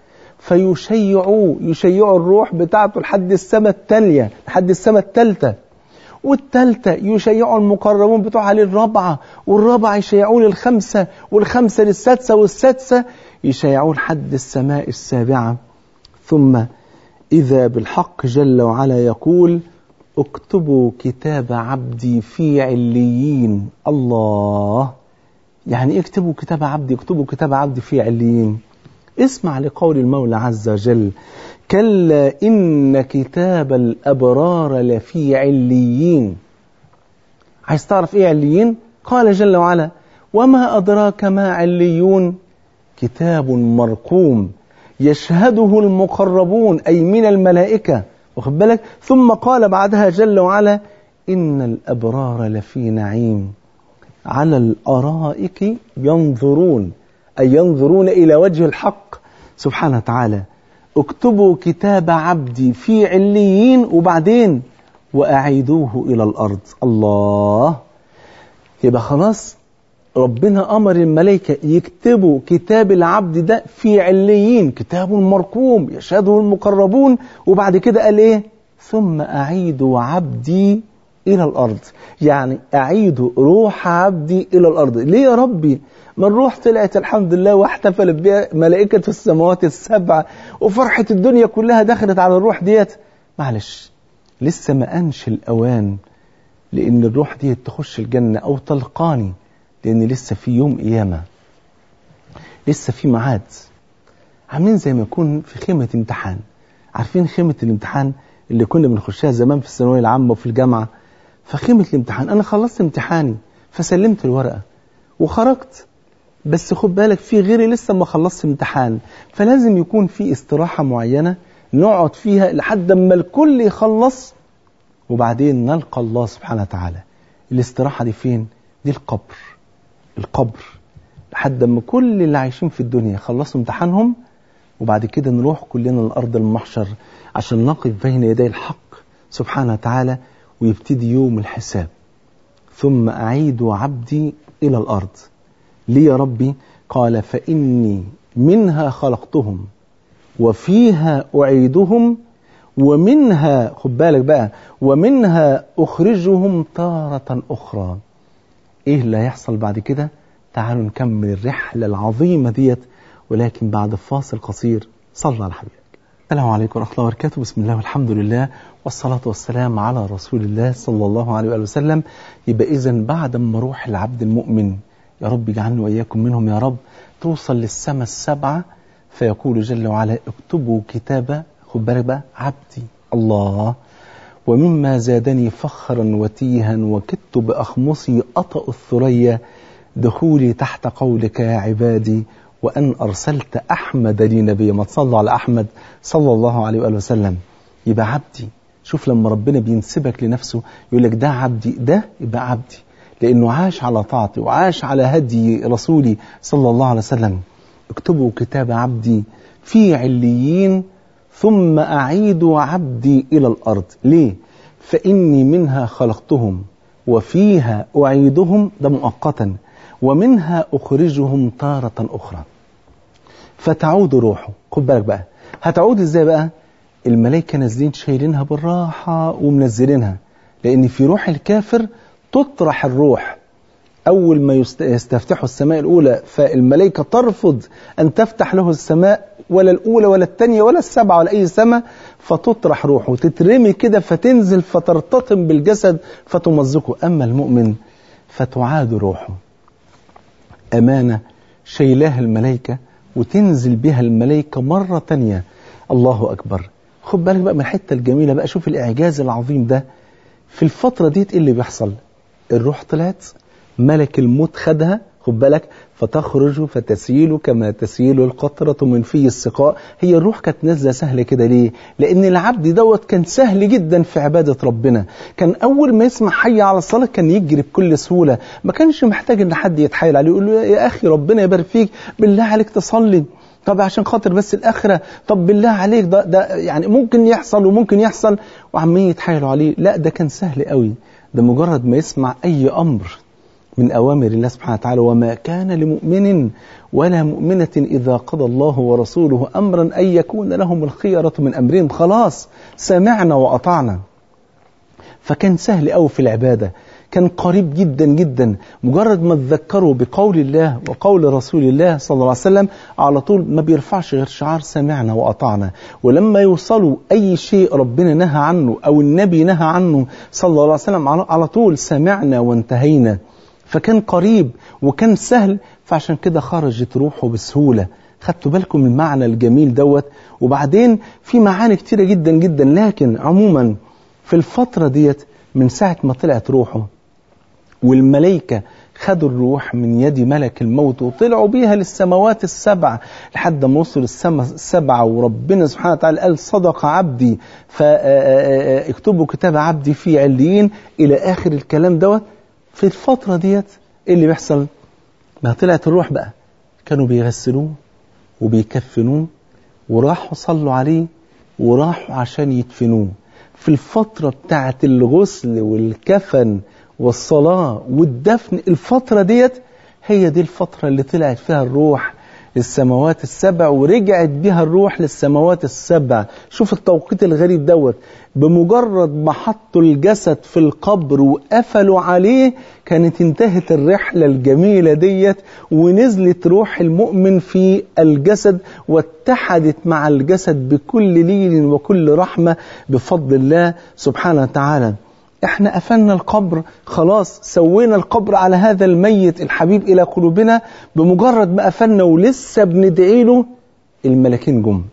يشيعوا الروح بتاعته لحد السماء التالية، لحد السماء الثالثة، والثالثة يشيعوا المقربون بتوعها للرابعة، والرابعة يشيعوا للخمسة، والخمسة للسادسة، والسادسة يشيعوا لحد السماء السابعة. ثم إذا بالحق جل وعلا يقول اكتبوا كتاب عبدي في عليين. الله، يعني اكتبوا كتاب عبدي، اكتبوا كتاب عبدي في عليين. اسمع لقول المولى عز وجل كلا إن كتاب الأبرار لفي عليين. عايز تعرف إيه عليين؟ قال جل وعلا وما أدراك ما عليون كتاب مرقوم يشهده المقربون أي من الملائكة، واخد بالك؟ ثم قال بعدها جل وعلا إن الأبرار لفي نعيم على الأرائك ينظرون، أي ينظرون إلى وجه الحق سبحانه وتعالى. اكتبوا كتاب عبدي في عليين وبعدين وأعيدوه إلى الأرض. الله، يبقى خلاص ربنا أمر الملائكة يكتبوا كتاب العبد ده في عليين، كتاب مرقوم يشهده المقربون. وبعد كده قال إيه؟ ثم أعيد عبدي إلى الأرض، يعني أعيد روح عبدي إلى الأرض. ليه يا ربي؟ ما الروح طلعت الحمد لله واحتفلت بها ملائكة السماوات السبع، وفرحة الدنيا كلها دخلت على الروح ديت. معلش، لسه ما أنش الأوان لأن الروح ديت تخش الجنة أو تلقاني، لأن لسه في يوم قيامة، لسه في ميعاد. عاملين زي ما يكون في خيمة امتحان. عارفين خيمة الامتحان اللي كنا بنخشها زمان في الثانوية العامة وفي الجامعة؟ فخيمة الامتحان أنا خلصت امتحاني فسلمت الورقة وخرجت، بس خد بالك في غيري لسه ما خلصت امتحان، فلازم يكون في استراحة معينة نقعد فيها لحد ما الكل يخلص، وبعدين نلقى الله سبحانه وتعالى. الاستراحة دي فين؟ دي القبر لحد ما كل اللي عايشين في الدنيا خلصوا امتحانهم، وبعد كده نروح كلنا لأرض المحشر عشان نقف بين يدي الحق سبحانه وتعالى، ويبتدي يوم الحساب. ثم أعيد عبدي إلى الأرض. ليه يا ربي؟ قال فإني منها خلقتهم وفيها أعيدهم ومنها، خد بالك بقى، ومنها أخرجهم تارة أخرى. إيه اللي هيحصل بعد كده؟ تعالوا نكمل الرحلة العظيمة ديت، ولكن بعد فاصل قصير. صلى على حبيبك. السلام عليكم ورحمة الله وبركاته. بسم الله والحمد لله والصلاة والسلام على رسول الله صلى الله عليه وآله وسلم. يبقى إذن بعد ما روح العبد المؤمن، يا رب اجعلنا وإياكم منهم يا رب، توصل للسماء السبعة، فيقول جل وعلا اكتبوا كتاب، خد بالك بقى، عبدي. الله. ومما زادني فخرا وتيها وكدت بأخمصي أطأ الثريا دخولي تحت قولك يا عبادي وأن أرسلت أحمد لي نبيا. ما تصلوا على أحمد صلى الله عليه وآله وسلم. يبقى عبدي. شوف لما ربنا بينسبك لنفسه يقول لك ده عبدي، ده يبقى عبدي، لأنه عاش على طاعتي وعاش على هدي رسولي صلى الله عليه وسلم. اكتبوا كتاب عبدي في عليين ثم أعيد عبدي إلى الأرض. ليه؟ فإني منها خلقتهم وفيها أعيدهم، ده مؤقتا، ومنها أخرجهم تارة أخرى فتعود روحه. خد بالك بقى، هتعود إزاي بقى؟ الملائكة نازلين شايلينها بالراحة ومنزلينها، لأن في روح الكافر تطرح الروح. أول ما يستفتحوا السماء الأولى فالملائكة ترفض أن تفتح له السماء، ولا الأولى ولا الثانية ولا السبعة ولا أي سماء، فتطرح روحه تترمي كده فتنزل فترتطم بالجسد فتمزقه. أما المؤمن فتعاد روحه أمانة شيلها الملائكة وتنزل بها الملائكة مرة تانية. الله أكبر. خد بالك بقى من الحتة الجميلة بقى، شوف الإعجاز العظيم ده. في الفترة دي إيه اللي بيحصل؟ الروح طلعت، ملك الموت خدها، خد بالك، فتخرج فتسيل كما تسيل القطرة من في السقاء. هي الروح كانت نازلة سهلة كده. ليه؟ لأن العبد دوت كان سهل جدا في عبادة ربنا. كان أول ما يسمع حي على الصلاة كان يجري بكل سهولة، ما كانش محتاج إن حد يتحايل عليه يقول له يا أخي ربنا يبارك فيك بالله عليك تصلي، طب عشان خاطر بس الآخرة، طب بالله عليك ده يعني ممكن يحصل وممكن يحصل، وعمين يتحايلوا عليه. لا، ده كان سهل قوي. ده مجرد ما يسمع أي أمر من أوامر الله سبحانه وتعالى، وما كان لمؤمن ولا مؤمنة إذا قضى الله ورسوله أمرا أن يكون لهم الخيرة من أمرهم، خلاص سمعنا وأطعنا. فكان سهل أوي في العبادة، كان قريب جدا جدا. مجرد ما تذكروا بقول الله وقول رسول الله صلى الله عليه وسلم على طول ما بيرفعش غير شعار سمعنا وأطعنا. ولما يوصلوا أي شيء ربنا نهى عنه أو النبي نهى عنه صلى الله عليه وسلم على طول سمعنا وانتهينا. فكان قريب وكان سهل، فعشان كده خرجت روحه بسهولة. خدتوا بالكم من المعنى الجميل دوت؟ وبعدين في معاني كتيرة جدا جدا، لكن عموما في الفترة ديت من ساعة ما طلعت روحه والملائكة خدوا الروح من يد ملك الموت وطلعوا بيها للسماوات السبع لحد ما وصلوا السماء السبعة، وربنا سبحانه وتعالى قال صدق عبدي فاكتبوا كتاب عبدي في عليين إلى آخر الكلام دوت. في الفترة ديت إيه اللي بيحصل؟ ما طلعت الروح بقى كانوا بيغسلوه وبيكفنوه وراحوا صلوا عليه وراحوا عشان يدفنوه. في الفترة بتاعت الغسل والكفن والصلاة والدفن، الفترة ديت هي دي الفترة اللي طلعت فيها الروح للسماوات السبع ورجعت بها الروح للسماوات السبع. شوف التوقيت الغريب دوت، بمجرد ما حطوا الجسد في القبر وقفلوا عليه كانت انتهت الرحلة الجميلة ديت، ونزلت روح المؤمن في الجسد واتحدت مع الجسد بكل لين وكل رحمة بفضل الله سبحانه وتعالى. احنا قفلنا القبر خلاص، سوينا القبر على هذا الميت الحبيب إلى قلوبنا، بمجرد ما قفلنا ولسه بندعي له الملكين جم.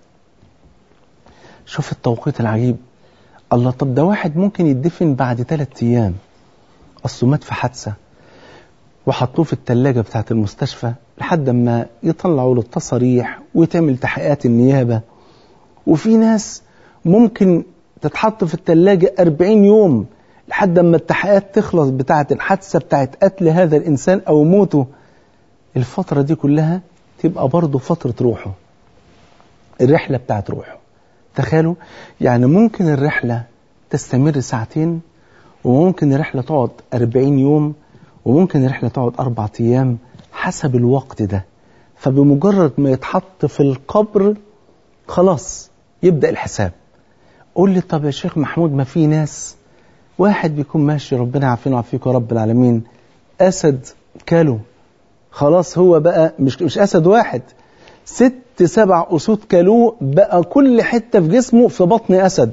شوف التوقيت العجيب. الله، طب ده واحد ممكن يدفن بعد 3 أيام، أصله مات في حادثة وحطوه في الثلاجة بتاعة المستشفى لحد ما يطلعوا له التصاريح ويتعمل تحقيقات النيابة. وفي ناس ممكن تتحط في الثلاجة 40 يوم لحد ما التحقيقات تخلص بتاعة الحادثة بتاعة قتل هذا الإنسان أو موته. الفترة دي كلها تبقى برضه فترة روحه، الرحلة بتاعة روحه. تخيلوا يعني ممكن الرحلة تستمر 2 ساعة، وممكن الرحلة تقعد 40 يوم، وممكن الرحلة تقعد 4 أيام حسب الوقت ده. فبمجرد ما يتحط في القبر خلاص يبدأ الحساب. قول لي طب يا شيخ محمود، ما في ناس واحد بيكون ماشي، ربنا يعافينا ويعافيك يا رب العالمين، أسد كله خلاص، هو بقى مش أسد واحد، 6 7 أسود كلوه، بقى كل حتة في جسمه في بطن أسد.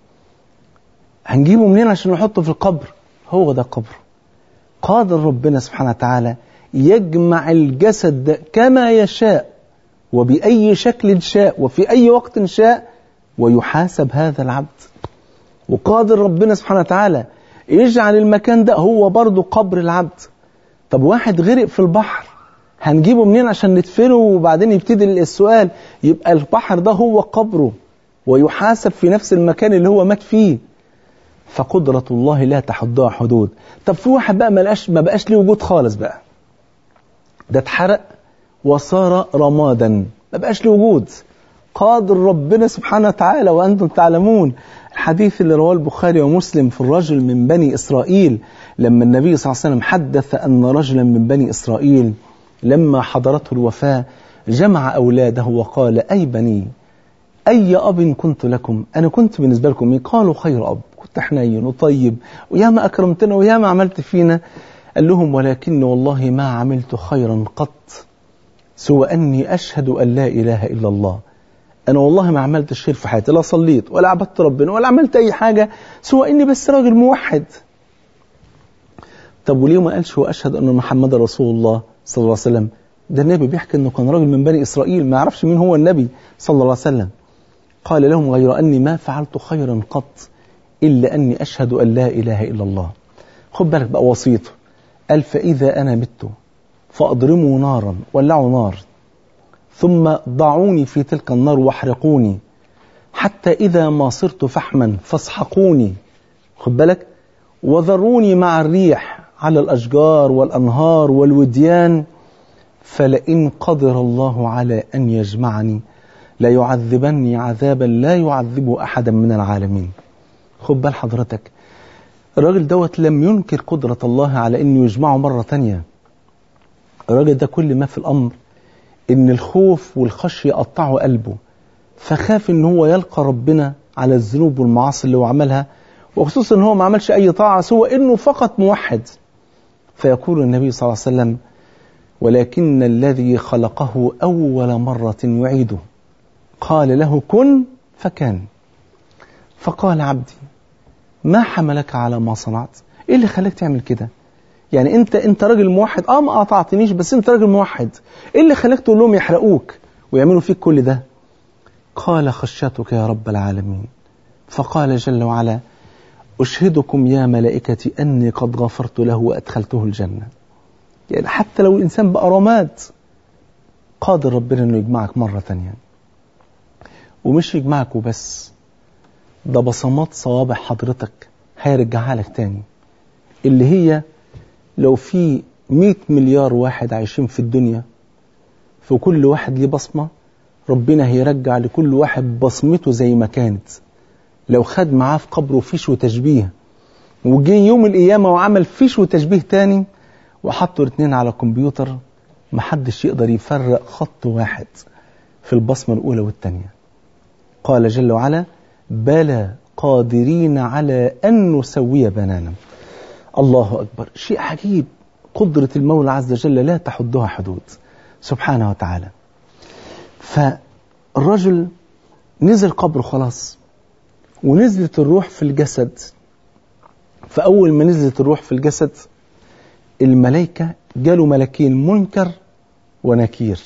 هنجيبه منين عشان نحطه في القبر؟ هو ده القبر. قادر ربنا سبحانه وتعالى يجمع الجسد ده كما يشاء وبأي شكل شاء وفي أي وقت شاء ويحاسب هذا العبد. وقادر ربنا سبحانه وتعالى يجعل المكان ده هو برضو قبر العبد. طب واحد غرق في البحر، هنجيبه منين عشان ندفنه؟ وبعدين يبتدي السؤال، يبقى البحر ده هو قبره ويحاسب في نفس المكان اللي هو مات فيه. فقدرة الله لا تحدها حدود. طب في واحد بقى ما بقاش ليه وجود خالص، بقى ده اتحرق وصار رمادا، ما بقاش له وجود. قادر ربنا سبحانه وتعالى وأنتم تعلمون الحديث اللي رواه البخاري ومسلم في الرجل من بني إسرائيل، لما النبي صلى الله عليه وسلم حدث أن رجلا من بني إسرائيل لما حضرته الوفاة جمع أولاده وقال: أي بني، أي أب كنت لكم، أنا كنت بالنسبة لكم. قالوا: خير أب، كنت حنين وطيب ويا ما أكرمتنا ويا ما عملت فينا. قال لهم: ولكن والله ما عملت خيرا قط سوى أني أشهد أن لا إله إلا الله. أنا والله ما عملت خير في حياتي، لا صليت ولا عبدت ربنا ولا عملت أي حاجة سوى أني بس راجل موحد. طب وليه ما قالش وأشهد أن محمد رسول الله صلى الله عليه وسلم؟ ده النبي بيحكي أنه كان راجل من بني إسرائيل ما يعرفش مين هو النبي صلى الله عليه وسلم. قال لهم: غير أني ما فعلت خيرا قط إلا أني أشهد أن لا إله إلا الله. خد بالك بقى وصيته، قال: فإذا أنا مت فأضرموا نارا، ولعوا نار، ثم ضعوني في تلك النار واحرقوني، حتى إذا ما صرت فحما فاسحقوني، خد بالك، وذروني مع الريح على الأشجار والأنهار والوديان، فلئن قدر الله على أن يجمعني لا يعذبني عذابا لا يعذبه أحدا من العالمين. خد بال حضرتك، الراجل دوت لم ينكر قدرة الله على أنه يجمعه مرة تانية. الراجل ده كل ما في الأمر إن الخوف والخشية قطعوا قلبه، فخاف إن هو يلقى ربنا على الذنوب والمعاصي اللي هو عملها، وخصوصا إن هو ما عملش أي طاعة سوى إنه فقط موحد. فيقول النبي صلى الله عليه وسلم: ولكن الذي خلقه أول مرة يعيده. قال له: كن فكان. فقال: عبدي ما حملك على ما صنعت؟ إيه اللي خلاك تعمل كده؟ يعني انت راجل موحد، ما قاطعتنيش، بس انت راجل موحد، ايه اللي خلاك تقول لهم يحرقوك ويعملوا فيك كل ده؟ قال: خشيتك يا رب العالمين. فقال جل وعلا: أشهدكم يا ملائكتي أني قد غفرت له وأدخلته الجنة. يعني حتى لو الإنسان بقى رماد، قادر ربنا أنه يجمعك مرة تانية، ومش يجمعك وبس، ده بصمات صوابع حضرتك هيرجعها لك تاني، اللي هي لو في 100 مليار واحد عايشين في الدنيا، في كل واحد ليه بصمة، ربنا هيرجع لكل واحد بصمته زي ما كانت. لو خد معاه في قبره فيش وتشبيه، وجي يوم القيامة وعمل فيش وتشبيه تاني، وحطوا 2 على كمبيوتر محدش يقدر يفرق خط واحد في البصمة الأولى والثانية. قال جل وعلا بلى قادرين على أن نسوي بنانا. الله أكبر، شيء عجيب، قدرة المولى عز وجل لا تحدها حدود سبحانه وتعالى. فالرجل نزل قبره خلاص، ونزلت الروح في الجسد. فأول ما نزلت الروح في الجسد الملائكة جالوا ملكين منكر ونكير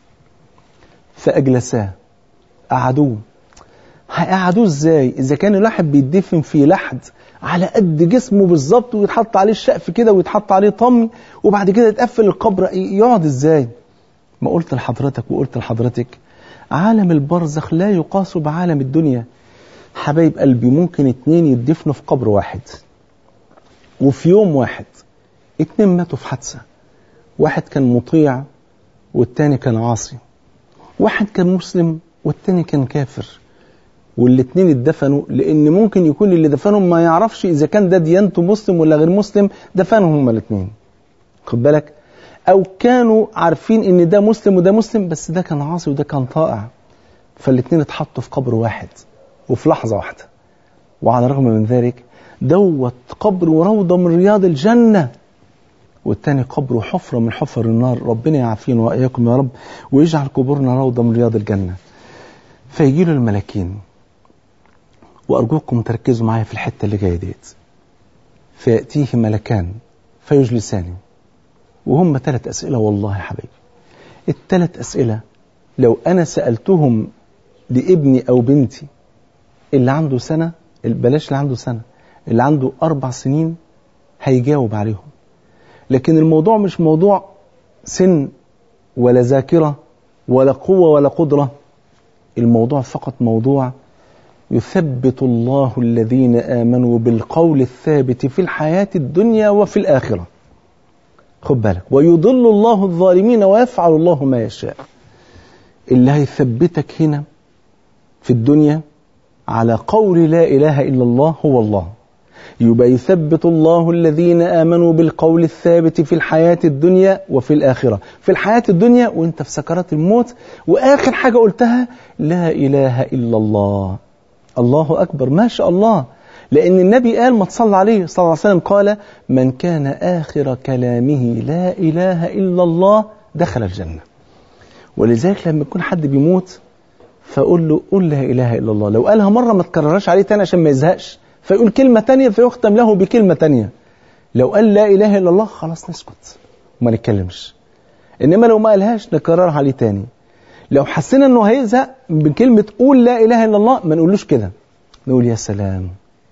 فأجلساه، قعدوه. هيقعدوه ازاي إذا كان الواحد بيدفن في لحد على قد جسمه بالظبط، ويتحط عليه الشقف كده ويتحط عليه طمي، وبعد كده يتقفل القبر، يقعد ازاي؟ ما قلت لحضرتك وقلت لحضرتك عالم البرزخ لا يقاس بعالم الدنيا. حبايب قلبي، ممكن 2 يدفنوا في قبر واحد وفي يوم واحد 2 ماتوا في حادثة، واحد كان مطيع والتاني كان عاصي، واحد كان مسلم والتاني كان كافر، والاتنين اتدفنوا، لان ممكن يكون اللي دفنهم ما يعرفش اذا كان ده ديانته مسلم ولا غير مسلم، دفنهم هما الاتنين، خد بالك، او كانوا عارفين ان ده مسلم وده مسلم بس ده كان عاصي وده كان طائع، فالاتنين اتحطوا في قبر واحد وفي لحظة واحدة. وعلى الرغم من ذلك دوت قبر روضة من رياض الجنة، والتاني قبر حفرة من حفر النار. ربنا يعافينا وإياكم يا رب، ويجعل قبورنا روضة من رياض الجنة. فيجيله الملكين، وأرجوكم تركزوا معايا في الحتة اللي جاية ديت. فيأتيه ملكان فيجلسانه، وهم 3 أسئلة والله يا حبيبي. ال3 أسئلة لو أنا سألتهم لابني أو بنتي اللي عنده سنة، بلاش اللي عنده سنة، اللي عنده 4 سنين هيجاوب عليهم. لكن الموضوع مش موضوع سن ولا ذاكرة ولا قوة ولا قدرة، الموضوع فقط موضوع يثبت الله الذين آمنوا بالقول الثابت في الحياة الدنيا وفي الآخرة. خد بالك، ويضل الله الظالمين ويفعل الله ما يشاء. اللي هيثبتك هنا في الدنيا على قول لا إله إلا الله هو الله. يبقى يثبت الله الذين آمنوا بالقول الثابت في الحياة الدنيا وفي الآخرة. في الحياة الدنيا وانت في سكرات الموت، وآخر حاجة قلتها لا إله إلا الله. الله أكبر، ما شاء الله. لأن النبي قال، ما تصلى عليه صلى الله عليه وسلم، قال من كان آخر كلامه لا إله إلا الله دخل الجنة. ولذلك لما يكون حد بيموت فأقول له قل لا إله إلا الله، لو قالها مرة ما تكررهاش عليه تاني عشان ما يزهقش، فيقول كلمة تانية فيختم له بكلمة تانية. لو قال لا إله إلا الله خلاص نسكت وما نتكلمش، إنما لو ما قالهاش نكررها عليه تاني. لو حسينا إنه هيزهق بكلمة قول لا إله إلا الله ما نقولوش كده، نقول يا سلام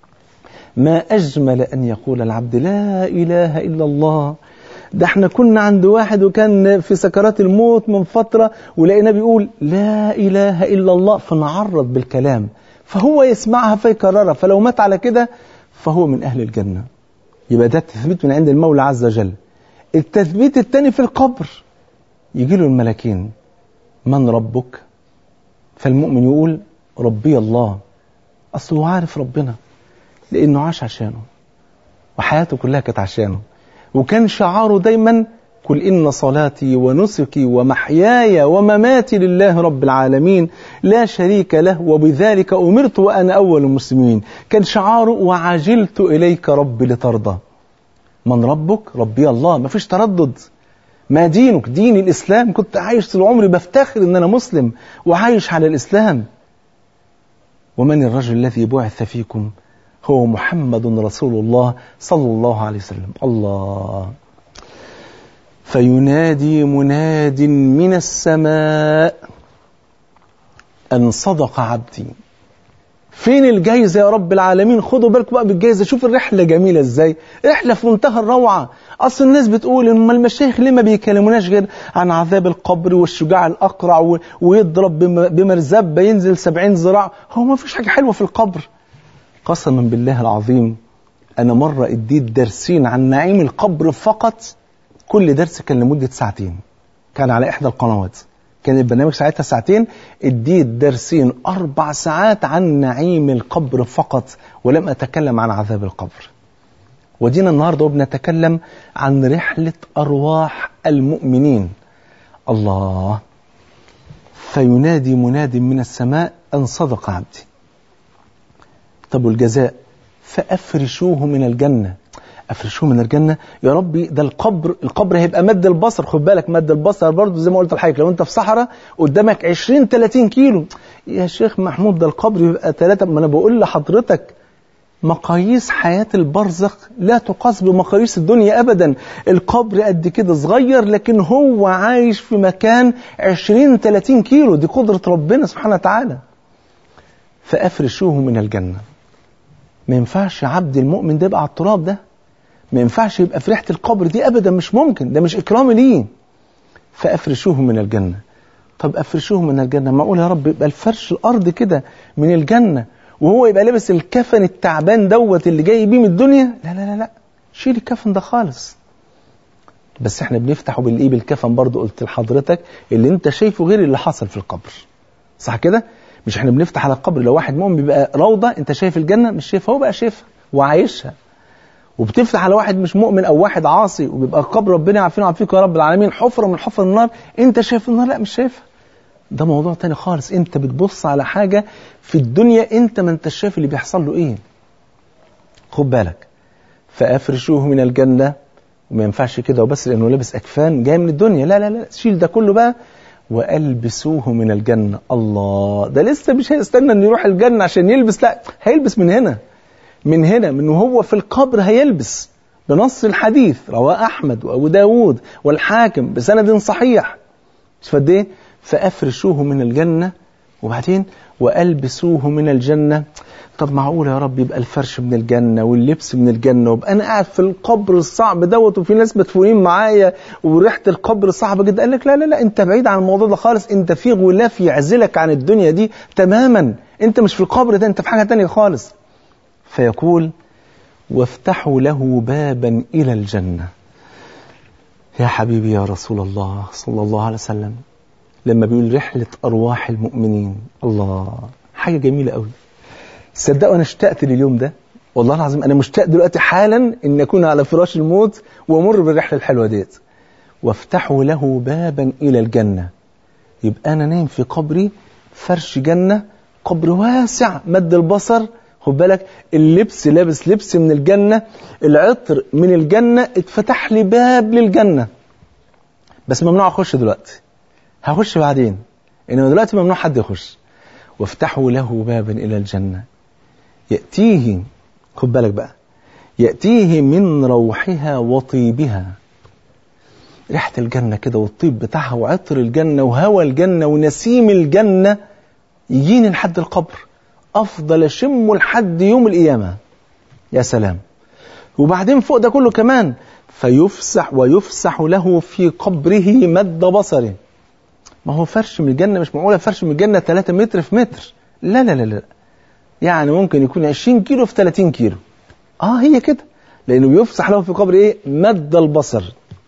ما أجمل أن يقول العبد لا إله إلا الله. ده احنا كنا عند واحد وكان في سكرات الموت من فترة ولقينا بيقول لا إله إلا الله، فنعرض بالكلام فهو يسمعها فيكررها، فلو مات على كده فهو من أهل الجنة. يبقى ده التثبيت من عند المولى عز وجل. التثبيت الثاني في القبر، يجي له الملكين من ربك؟ فالمؤمن يقول ربي الله. أصله هو عارف ربنا لأنه عاش عشانه وحياته كلها كانت عشانه، وكان شعاره دايما قل إن صلاتي ونسكي ومحياي ومماتي لله رب العالمين لا شريك له وبذلك أمرت وأنا أول المسلمين. كان شعاره وعجلت إليك رب لترضى. من ربك؟ ربي الله، ما فيش تردد. ما دينك؟ دين الإسلام. كنت عايش طول عمري بفتخر إن أنا مسلم وعايش على الإسلام. ومن الرجل الذي بعث فيكم؟ هو محمد رسول الله صلى الله عليه وسلم. الله. فينادي مناد من السماء أن صدق عبدي. فين الجايزة يا رب العالمين؟ خدوا بالكم بقى بالجايزة. شوف الرحلة جميلة ازاي، رحلة في منتهى الروعة. أصل الناس بتقول إن المشايخ ليه ما بيكلموناش غير عن عذاب القبر والشجاع الأقرع ويضرب بمرزبة ينزل 70 ذراع. هو ما فيش حاجة حلوة في القبر؟ قسما بالله العظيم أنا مرة اديت درسين عن نعيم القبر فقط، كل درس كان لمدة 2 ساعة، كان على إحدى القنوات، كان البرنامج ساعتها 2 ساعة، اديت درسين 4 ساعات عن نعيم القبر فقط، ولم أتكلم عن عذاب القبر. ودينا النهاردة وبنتكلم عن رحلة أرواح المؤمنين. الله. فينادي مناد من السماء أن صدق عبدي. طب والجزاء؟ فأفرشوه من الجنة. أفرشوه من الجنة يا ربي، ده القبر هيبقى مد البصر. خد بالك مد البصر برضو زي ما قلت لحضرتك، لو انت في صحراء قدامك 20-30 كيلو يا شيخ محمود، ده القبر يبقى 3. ما انا بقول لحضرتك مقاييس حياة البرزخ لا تقاس بمقاييس الدنيا أبدا. القبر قد كده صغير، لكن هو عايش في مكان 20-30 كيلو. دي قدرة ربنا سبحانه وتعالى. فأفرشوه من الجنة. ما ينفعش عبد المؤمن ده يبقى على التراب، ده ما ينفعش يبقى في ريحة القبر دي أبدا، مش ممكن، ده مش إكرام ليه. فأفرشوه من الجنة. طب أفرشوه من الجنة، معقول يا رب يبقى الفرش الأرض كده من الجنة وهو يبقى لابس الكفن التعبان دوت اللي جاي بيه من الدنيا؟ لا لا لا لا، شيل الكفن ده خالص. بس احنا بنفتحه بالايه؟ بالكفن برضو. قلت لحضرتك اللي انت شايفه غير اللي حصل في القبر، صح كده؟ مش احنا بنفتح على القبر، لو واحد مؤمن بيبقى روضة، انت شايف الجنة مش شايفها، هو بقى شايفها وعايشها. وبتفتح على واحد مش مؤمن او واحد عاصي وبيبقى قبر ربنا عارفينه وعارفينك يا رب العالمين، حفرة من حفر النار، انت شايف النار؟ لا مش شايفها. ده موضوع تاني خالص. انت بتبص على حاجة في الدنيا انت ما انت شايف اللي بيحصل له ايه. خد بالك. فأفرشوه من الجنة. وما ينفعش كده وبس لانه لابس اكفان جاي من الدنيا، لا لا لا، شيل ده كله بقى. وألبسوه من الجنة. الله، ده لسه مش هيستنى انه يروح الجنة عشان يلبس، لا هيلبس من هنا، من وهو في القبر هيلبس، بنص الحديث رواه أحمد وأبو داود والحاكم بسند صحيح. شفت ايه؟ فأفرشوه من الجنة. وبعدين وألبسوه من الجنة. طب معقول يا رب يبقى الفرش من الجنة واللبس من الجنة وابقى أنا قاعد في القبر الصعب دوت وفي ناس مدفونين معايا وريحة القبر صعبة جدا؟ قال لك لا لا لا، أنت بعيد عن الموضوع ده خالص. أنت في غلاف يعزلك عن الدنيا دي تماما. أنت مش في القبر ده، أنت في حاجة تانية خالص. فيقول وافتحوا له بابا إلى الجنة. يا حبيبي يا رسول الله صلى الله عليه وسلم، لما بيقول رحلة أرواح المؤمنين، الله، حاجة جميلة قوي. صدقوا أنا اشتقت لليوم ده، والله العظيم أنا مشتاق دلوقتي حالا إن أكون على فراش الموت وأمر بالرحلة الحلوة ديت. وافتحوا له بابا إلى الجنة. يبقى أنا نايم في قبري، فرش جنة، قبر واسع مد البصر. خد بالك، اللبس لابس لبس من الجنة، العطر من الجنة، اتفتح لي باب للجنة. بس ممنوع أخش دلوقتي، هخش بعدين، إنما دلوقتي ممنوع حد يخش. وافتحوا له بابا إلى الجنة يأتيه، خد بالك بقى، يأتيه من روحها وطيبها. ريحة الجنة كده والطيب بتاعها وعطر الجنة وهوى الجنة ونسيم الجنة يجيني لحد القبر، أفضل أشمه لحد يوم القيامة. يا سلام. وبعدين فوق ده كله كمان ويفسح له في قبره مد بصره. ما هو فرش من الجنة، مش معقولة فرش من الجنة 3 متر في متر، لا لا لا لا، يعني ممكن يكون 20 كيلو في 30 كيلو. هي كده، لأنه يفسح له في قبره إيه؟ مد البصر.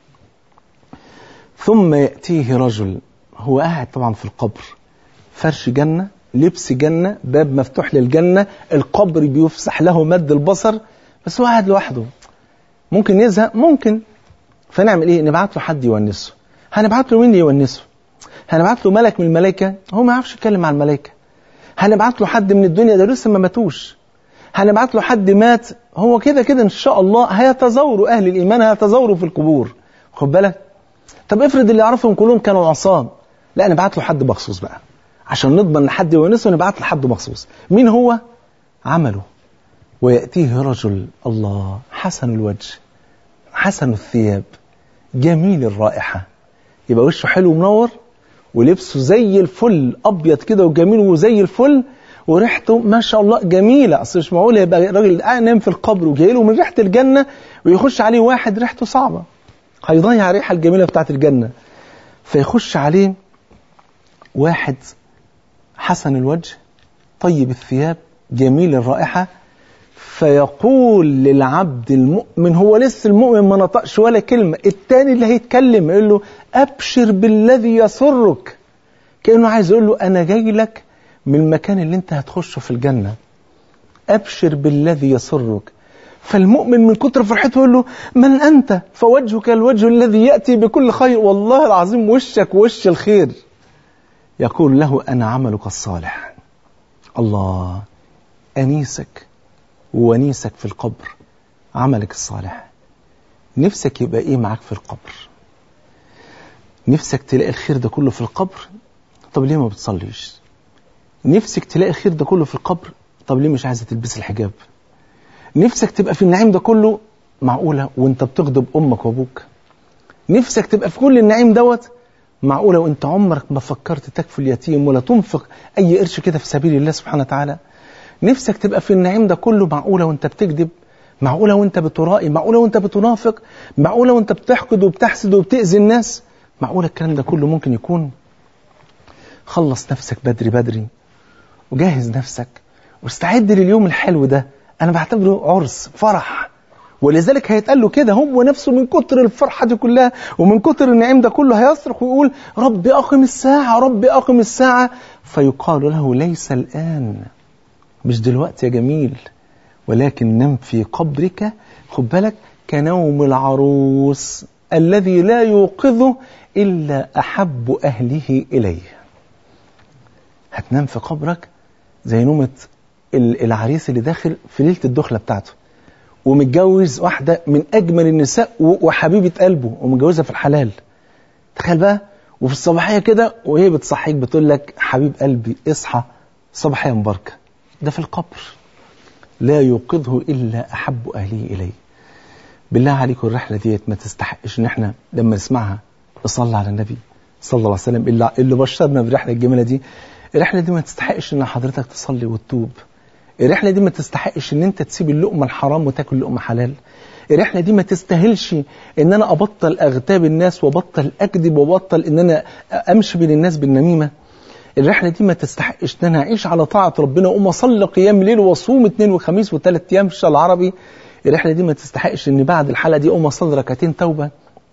ثم يأتيه رجل، هو قاعد طبعا في القبر، فرش جنة، لبس جنة، باب مفتوح للجنة، القبر بيفسح له مد البصر، بس هو قاعد لوحده. ممكن يزهق، ممكن. فنعمل إيه؟ نبعت له حد يونسه. هنبعت له مين يونسه؟ هنبعت له ملك من الملائكة، هو ما يعرفش يتكلم مع الملائكة. هنبعت له حد من الدنيا، ده لسه ما ماتوش. هنبعت له حد مات، هو كده كده إن شاء الله هيتزوروا أهل الإيمان، هيتزوروا في القبور. خد بالك. طب افرض اللي يعرفهم كلهم كانوا عصام، لا نبعت له حد مخصوص بقى عشان نضمن ان حد يونسه، نبعت له حد مخصوص. مين هو؟ عمله. ويأتيه رجل، الله، حسن الوجه، حسن الثياب، جميل الرائحة، يبقى وشه حلو ومنور ولبسه زي الفل، أبيض كده وجميل وزي الفل، وريحته ما شاء الله جميلة. أصل مش معقول يبقى راجل نام في القبر وجايله من ريحة الجنة ويخش عليه واحد ريحته صعبة، هيضيع الريحة الجميلة بتاعت الجنة. فيخش عليه واحد حسن الوجه طيب الثياب جميل الرائحة، فيقول للعبد المؤمن، هو لسه المؤمن ما نطقش ولا كلمة، التاني اللي هيتكلم يقول له أبشر بالذي يسرك، كأنه عايز يقول له أنا جاي لك من المكان اللي انت هتخشه في الجنة، أبشر بالذي يسرك. فالمؤمن من كتر فرحته يقول له من أنت؟ فوجهك الوجه الذي يأتي بكل خير، والله العظيم وشك وش الخير. يقول له أنا عملك الصالح. الله، أنيسك وونيسك في القبر عملك الصالح. نفسك يبقى إيه معاك في القبر؟ نفسك تلاقي الخير ده كله في القبر؟ طب ليه ما بتصليش؟ نفسك تلاقي الخير ده كله في القبر؟ طب ليه مش عايزة تلبس الحجاب؟ نفسك تبقى في النعيم ده كله؟ معقولة وانت بتغضب أمك وأبوك؟ نفسك تبقى في كل النعيم دوت؟ معقولة وانت عمرك ما فكرت تكفل اليتيم ولا تنفق أي قرش كده في سبيل الله سبحانه وتعالى؟ نفسك تبقى في النعيم ده كله؟ معقولة وانت بتكذب؟ معقولة وانت بترائي؟ معقولة وانت بتنافق؟ معقولة وانت بتحقد وبتحسد وبتأذي الناس؟ معقولة الكلام ده كله ممكن يكون؟ خلص نفسك بدري بدري وجهز نفسك واستعد لليوم الحلو ده. أنا بعتبره عرس فرح، ولذلك هيتقال له كده. هو نفسه من كتر الفرحة دي كلها ومن كتر النعيم ده كله هيصرخ ويقول ربي أقم الساعة، ربي أقم الساعة. فيقال له ليس الآن، مش دلوقتي يا جميل، ولكن نم في قبرك، خد بالك، كنوم العروس الذي لا يوقظه إلا أحب أهله إليه. هتنام في قبرك زي نومة العريس اللي داخل في ليلة الدخلة بتاعته ومتجوز واحدة من أجمل النساء وحبيبة قلبه ومتجوزها في الحلال. تخيل بقى، وفي الصباحية كده وهي بتصحيك بتقول لك حبيب قلبي اصحى، صباحية مباركة. ده في القبر، لا يوقظه إلا أحب أهله إليه. بالله عليكم الرحلة ديت ما تستحقش إن احنا لما نسمعها نصلي على النبي صلى الله عليه وسلم اللي بشرنا بالرحلة الجميلة دي. الرحلة دي ما تستحقش إن حضرتك تصلي وتتوب. الرحلة دي ما تستحقش إن أنت تسيب اللقمة الحرام وتاكل لقمة حلال. الرحلة دي ما تستاهلش إن أنا أبطل أغتاب الناس وبطل أكذب وبطل إن أنا أمشي بين الناس بالنميمة. الرحلة دي ما تستحقش إن أنا أعيش على طاعة ربنا وأقوم أصلي قيام ليل وأصوم 2 وخميس و3 أيام في الشهر العربي. الرحلة دي ما تستحقش إن بعد الحلقة دي أقوم أصلي ركعتين توبة.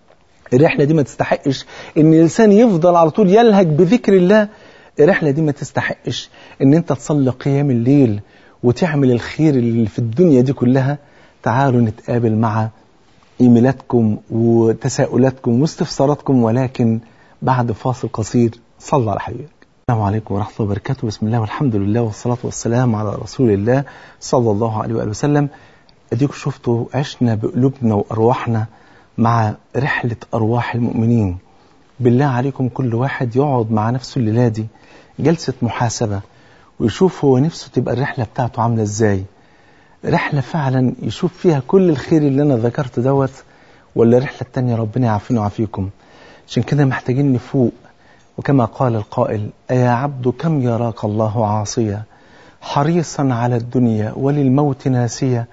الرحلة دي ما تستحقش إن لساني يفضل على طول يلهج بذكر الله. الرحلة دي ما تستحقش إن أنت تصلي قيام الليل وتعمل الخير اللي في الدنيا دي كلها. تعالوا نتقابل مع إيميلاتكم وتساؤلاتكم واستفساراتكم، ولكن بعد فاصل قصير. صلى على حبيبك. السلام عليكم ورحمة الله وبركاته. بسم الله والحمد لله والصلاة والسلام على رسول الله صلى الله عليه وآله وسلم. أديكم شفتوا عشنا بقلوبنا وأرواحنا مع رحلة أرواح المؤمنين. بالله عليكم كل واحد يقعد مع نفسه الليلة دي جلسة محاسبة ويشوف هو نفسه تبقى الرحلة بتاعته عاملة ازاي. رحلة فعلا يشوف فيها كل الخير اللي أنا ذكرت دوت، ولا رحلة تانية ربنا يعافينا ويعافيكم. عشان كده محتاجين نفوق، وكما قال القائل أيا عبد كم يراك الله عاصيا حريصا على الدنيا وللموت ناسيا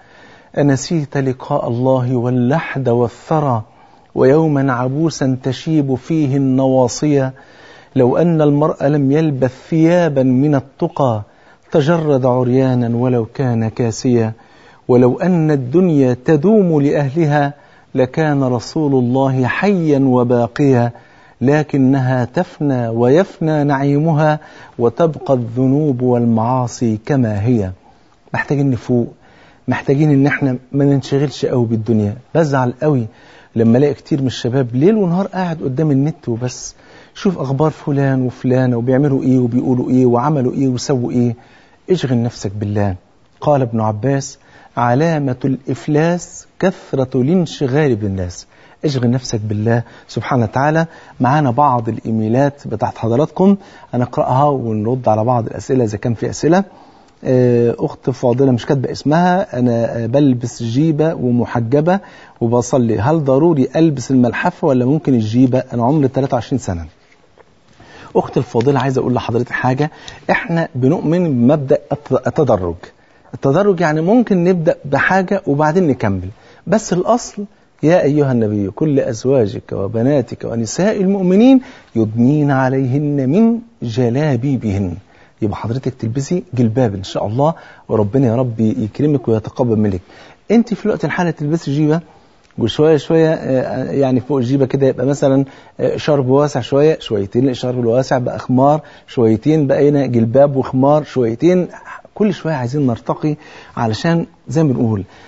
أنسيت لقاء الله واللحد والثرى ويوما عبوسا تشيب فيه النواصيا لو أن المرء لم يلبث ثيابا من التقى تجرد عريانا ولو كان كاسيا ولو أن الدنيا تدوم لأهلها لكان رسول الله حيا وباقيا لكنها تفنى ويفنى نعيمها وتبقى الذنوب والمعاصي كما هي. محتاجين نفوق، محتاجين ان احنا ما ننشغلش قوي بالدنيا. بزعل قوي لما الاقي كتير من الشباب ليل ونهار قاعد قدام النت وبس شوف اخبار فلان وفلانه وبيعملوا ايه وبيقولوا ايه وعملوا ايه وسووا ايه. اشغل نفسك بالله. قال ابن عباس علامة الإفلاس كثرة الانشغال بالناس. اشغل نفسك بالله سبحانه وتعالى. معانا بعض الإيميلات بتاعت حضراتكم هنقرأها ونرد على بعض الأسئلة إذا كان في أسئلة. أخت فاضلة مش كاتبة اسمها، أنا بلبس جيبة ومحجبة وبصلي، هل ضروري ألبس الملحفة ولا ممكن الجيبة؟ أنا عمري 23 سنة. أخت الفاضلة عايز أقول لحضرتك حاجة، إحنا بنؤمن بمبدأ التدرج يعني ممكن نبدأ بحاجة وبعدين نكمل، بس الأصل يا أيها النبي كل أزواجك وبناتك ونساء المؤمنين يدنين عليهن من جلابيبهن. يبقى حضرتك تلبسي جلباب إن شاء الله، وربنا يا رب يكرمك ويتقبل منك. أنت في الوقت الحالي تلبسي جيبة وشوية شوية يعني فوق الجيبة كده يبقى مثلا شرب واسع شوية، شويتين الشرب الواسع بقى خمار، شويتين بقينا جلباب وخمار، شويتين كل شوية عايزين نرتقي علشان زي ما بنقول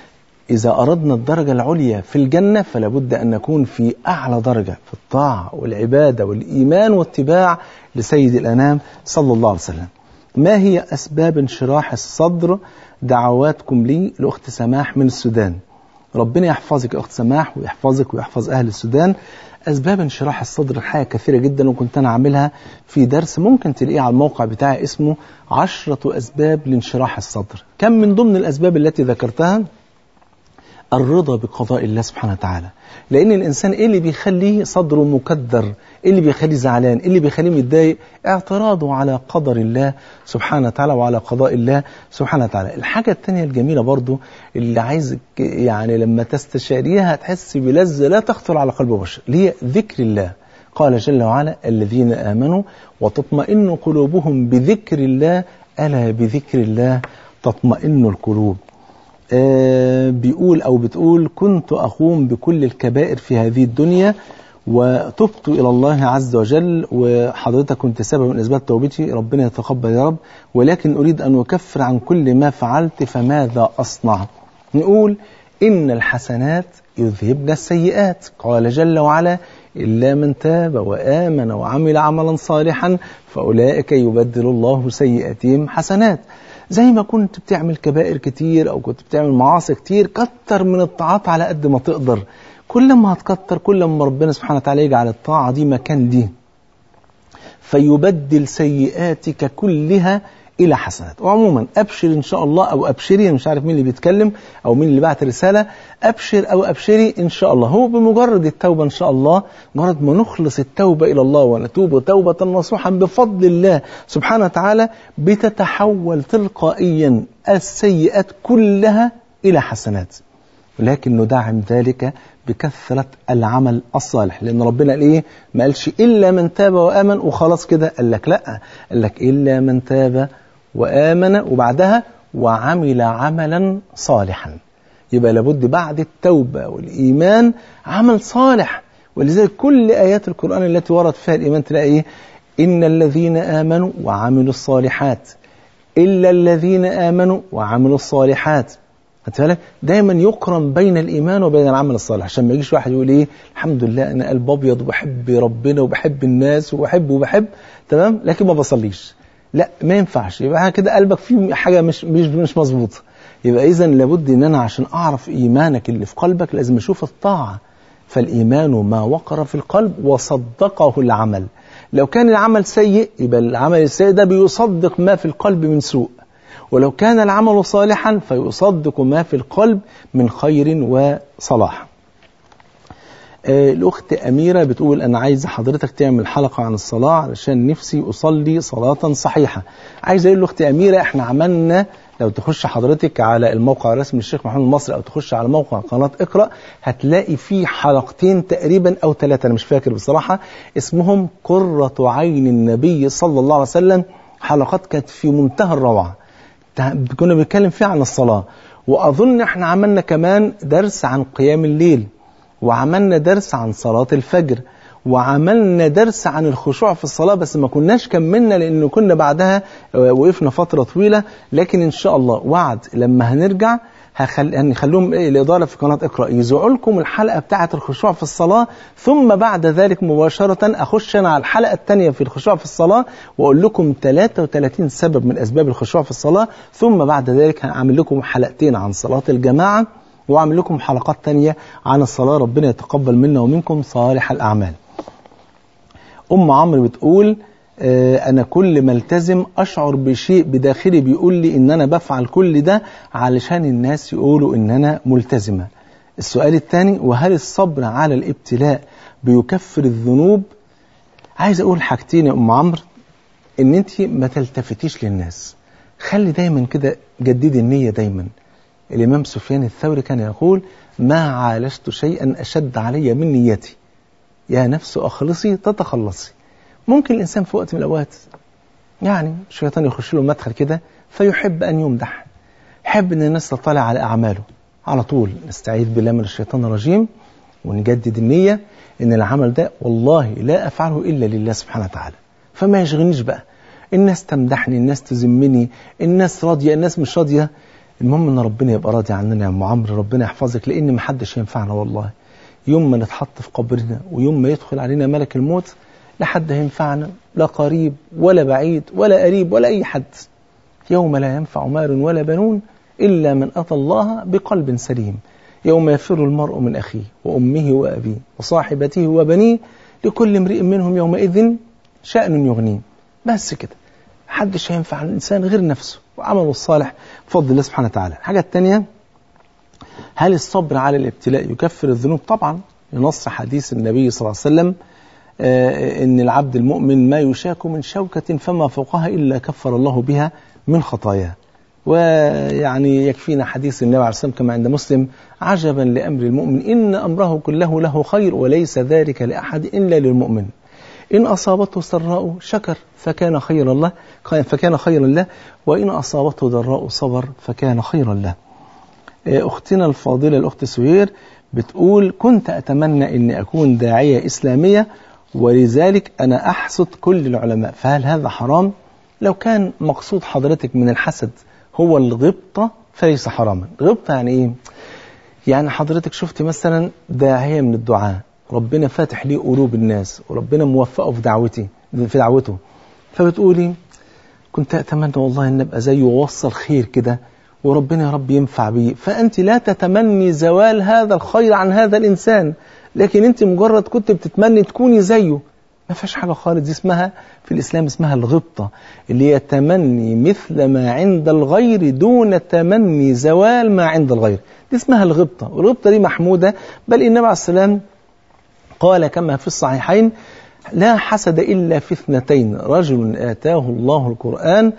إذا أردنا الدرجة العليا في الجنة فلا بد أن نكون في أعلى درجة في الطاعة والعبادة والإيمان واتباع لسيد الأنام صلى الله عليه وسلم. ما هي أسباب انشراح الصدر؟ دعواتكم لي الأخت سماح من السودان. ربنا يحفظك يا أخت سماح ويحفظك ويحفظ أهل السودان. أسباب انشراح الصدر الحقيقة كثيرة جدا، وكنت أنا عاملها في درس ممكن تلاقيه على الموقع بتاعي اسمه 10 أسباب لانشراح الصدر. كم من ضمن الأسباب التي ذكرتها الرضا بقضاء الله سبحانه وتعالى. لأن الإنسان إيه اللي بيخليه صدره مكدر؟ إيه اللي بيخليه زعلان؟ إيه اللي بيخليه متضايق؟ اعتراضه على قدر الله سبحانه وتعالى وعلى قضاء الله سبحانه وتعالى. الحاجة الثانية الجميلة برضو اللي عايزك يعني لما تستشعريها تحس بلذة لا تخطر على قلب بشر، اللي هي ذكر الله. قال جل وعلا الذين آمنوا وتطمئن قلوبهم بذكر الله ألا بذكر الله تطمئن القلوب. بيقول أو بتقول كنت أقوم بكل الكبائر في هذه الدنيا وتبت إلى الله عز وجل، وحضرتك كنت سبب من أسباب توبتي، ربنا يتقبل يا رب، ولكن أريد أن أكفر عن كل ما فعلت فماذا أصنع؟ نقول إن الحسنات يذهبن السيئات. قال جل وعلا إلا من تاب وآمن وعمل عملا صالحا فأولئك يبدل الله سيئاتهم حسنات. زي ما كنت بتعمل كبائر كتير أو كنت بتعمل معاصي كتير، كتر من الطاعات على قد ما تقدر. كل ما هتكتر كل ما ربنا سبحانه وتعالى يجعل الطاعة دي مكان دي، فيبدل سيئاتك كلها إلى حسنات. وعموما أبشر إن شاء الله أو أبشري، مش عارف مين اللي بيتكلم أو مين اللي بعت رسالة، أبشر أو أبشري إن شاء الله. هو بمجرد التوبة إن شاء الله، مجرد ما نخلص التوبة إلى الله ونتوب توبة نصوحا بفضل الله سبحانه وتعالى بتتحول تلقائيا السيئات كلها إلى حسنات. ولكن ندعم ذلك بكثرة العمل الصالح، لأن ربنا قال إيه؟ ما قالش إلا من تاب وآمن وخلاص كده، قال لك لأ، قال لك إلا من تاب وآمن وبعدها وعمل عملا صالحا. يبقى لابد بعد التوبة والإيمان عمل صالح. ولذلك كل آيات القرآن التي ورد فيها الإيمان تلاقي إيه؟ إن الذين آمنوا وعملوا الصالحات إلا الذين آمنوا وعملوا الصالحات. هتفعلك دايما يقرن بين الإيمان وبين العمل الصالح، عشان ما يجيش واحد يقول إيه الحمد لله أنا قلب أبيض وبحب ربنا وبحب الناس وبحب تمام لكن ما بصليش. لا، ما ينفعش، يبقى كده قلبك فيه حاجة مش مظبوطة. يبقى إذن لابد إن أنا عشان أعرف إيمانك اللي في قلبك لازم أشوف الطاعة. فالإيمان ما وقر في القلب وصدقه العمل. لو كان العمل سيء يبقى العمل السيء ده بيصدق ما في القلب من سوء، ولو كان العمل صالحا فيصدق ما في القلب من خير وصلاح. الأخت أميرة بتقول أنا عايزة حضرتك تعمل حلقة عن الصلاة علشان نفسي أصلي صلاة صحيحة. عايزة أقول الأخت أميرة إحنا عملنا، لو تخش حضرتك على الموقع الرسمي للشيخ محمد المصري أو تخش على موقع قناة اقرأ هتلاقي فيه حلقتين تقريبا أو 3 أنا مش فاكر بصراحة، اسمهم قرة عين النبي صلى الله عليه وسلم. حلقات كانت في منتهى الروعة، كنا بنتكلم فيها عن الصلاة. وأظن احنا عملنا كمان درس عن قيام الليل، وعملنا درس عن صلاة الفجر، وعملنا درس عن الخشوع في الصلاة، بس ما كناش كملنا لأنه كنا بعدها وقفنا فترة طويلة. لكن إن شاء الله وعد لما هنرجع هنخليهم الإدارة في قناة اقرأ يذيعوا لكم الحلقة بتاعة الخشوع في الصلاة، ثم بعد ذلك مباشرة أخش أنا على الحلقة الثانية في الخشوع في الصلاة وأقول لكم 33 سبب من أسباب الخشوع في الصلاة، ثم بعد ذلك هعمل لكم حلقتين عن صلاة الجماعة وأعمل لكم حلقات تانية عن الصلاة. ربنا يتقبل منا ومنكم صالح الأعمال. أم عمرو بتقول أنا كل ما التزم أشعر بشيء بداخلي بيقول لي إن أنا بفعل كل ده علشان الناس يقولوا إن أنا ملتزمة. السؤال الثاني، وهل الصبر على الابتلاء بيكفر الذنوب؟ عايز أقول حاجتين يا أم عمرو، إن أنت ما تلتفتيش للناس، خلي دايما كده جددي النية دايما. الإمام سفيان الثوري كان يقول ما عالجت شيئا أشد علي من نيتي، يا نفس أخلصي تتخلصي. ممكن الإنسان في وقت من الأوقات يعني الشيطان يخش له مدخل كده فيحب أن يمدح، يحب أن الناس تطلع على أعماله. على طول نستعيذ بالله من الشيطان الرجيم ونجدد النية إن العمل ده والله لا أفعله إلا لله سبحانه وتعالى، فما يشغلنيش بقى الناس تمدحني، الناس تذمني، الناس راضية، الناس مش راضية. المهم ان ربنا يبقى راضي عننا يا ام عمرو، ربنا يحفظك، لان محدش ينفعنا والله. يوم ما نتحط في قبرنا ويوم ما يدخل علينا ملك الموت لا حد هينفعنا، لا قريب ولا بعيد ولا قريب ولا اي حد. يوم لا ينفع مال ولا بنون الا من اتى الله بقلب سليم. يوم يفر المرء من اخيه وامه وابيه وصاحبته وبنيه لكل امرئ منهم يومئذ شأن يغنيه. بس كده، محدش هينفع الانسان غير نفسه وعمله الصالح بفضل الله سبحانه وتعالى. الحاجه الثانيه، هل الصبر على الابتلاء يكفر الذنوب؟ طبعا، لنص حديث النبي صلى الله عليه وسلم إن العبد المؤمن ما يشاك من شوكة فما فوقها إلا كفر الله بها من خطاياه. ويعني يكفينا حديث النبي عليه الصلاة والسلام كما عند مسلم: عجبا لأمر المؤمن إن أمره كله له خير وليس ذلك لأحد إلا للمؤمن، إن أصابته سراء شكر فكان خيرا له وإن أصابته ضراء صبر فكان خيرا له. أختنا الفاضلة الأخت سهير بتقول: كنت أتمنى أن أكون داعية إسلامية ولذلك أنا أحسد كل العلماء، فهل هذا حرام؟ لو كان مقصود حضرتك من الحسد هو الغبطة فليس حراما. غبطة يعني إيه؟ يعني حضرتك شفت مثلا داعية من الدعاء ربنا فاتح ليه قلوب الناس وربنا موفقه في دعوته، فبتقولي كنت أتمنى والله أن أبقى زيه ووصل خير كده وربنا يا رب ينفع بيه. فأنت لا تتمني زوال هذا الخير عن هذا الإنسان، لكن أنت مجرد كنت بتتمني تكوني زيه. ما فيش حاجة خالص، دي اسمها في الإسلام اسمها الغبطة، اللي هي تمني مثل ما عند الغير دون تمني زوال ما عند الغير، دي اسمها الغبطة. والغبطة دي محمودة، بل النبي عليه السلام قال كما في الصحيحين: لا حسد إلا في اثنتين، رجل آتاه الله القرآن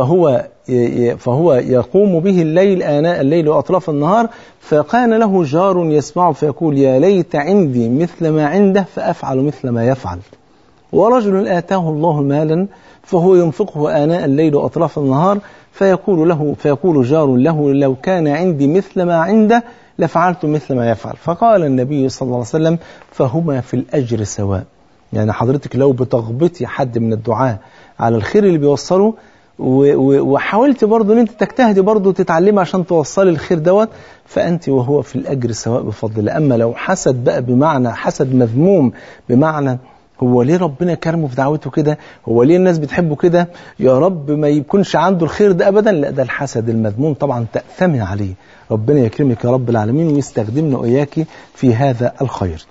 فهو يقوم به الليل آناء الليل وأطراف النهار، فكان له جار يسمع فيقول: يا ليت عندي مثل ما عنده فأفعل مثل ما يفعل. ورجل آتاه الله مالا فهو ينفقه آناء الليل وأطراف النهار فيقول جار له: لو كان عندي مثل ما عنده لفعلت مثل ما يفعل. فقال النبي صلى الله عليه وسلم: فهما في الأجر سواء. يعني حضرتك لو بتغبطي حد من الدعاء على الخير اللي بيوصله وحاولت برضو ان انت تجتهدي برضو تتعلمي عشان توصلي الخير دوت، فانت وهو في الاجر سواء بفضل الله. اما لو حسد بقى بمعنى حسد مذموم، بمعنى هو ليه ربنا كرمه في دعوته كده، هو ليه الناس بتحبه كده، يا رب ما يكونش عنده الخير ده ابدا، لا ده الحسد المذموم طبعا تأثمي عليه. ربنا يكرمك يا رب العالمين ويستخدمنا وإياك في هذا الخير.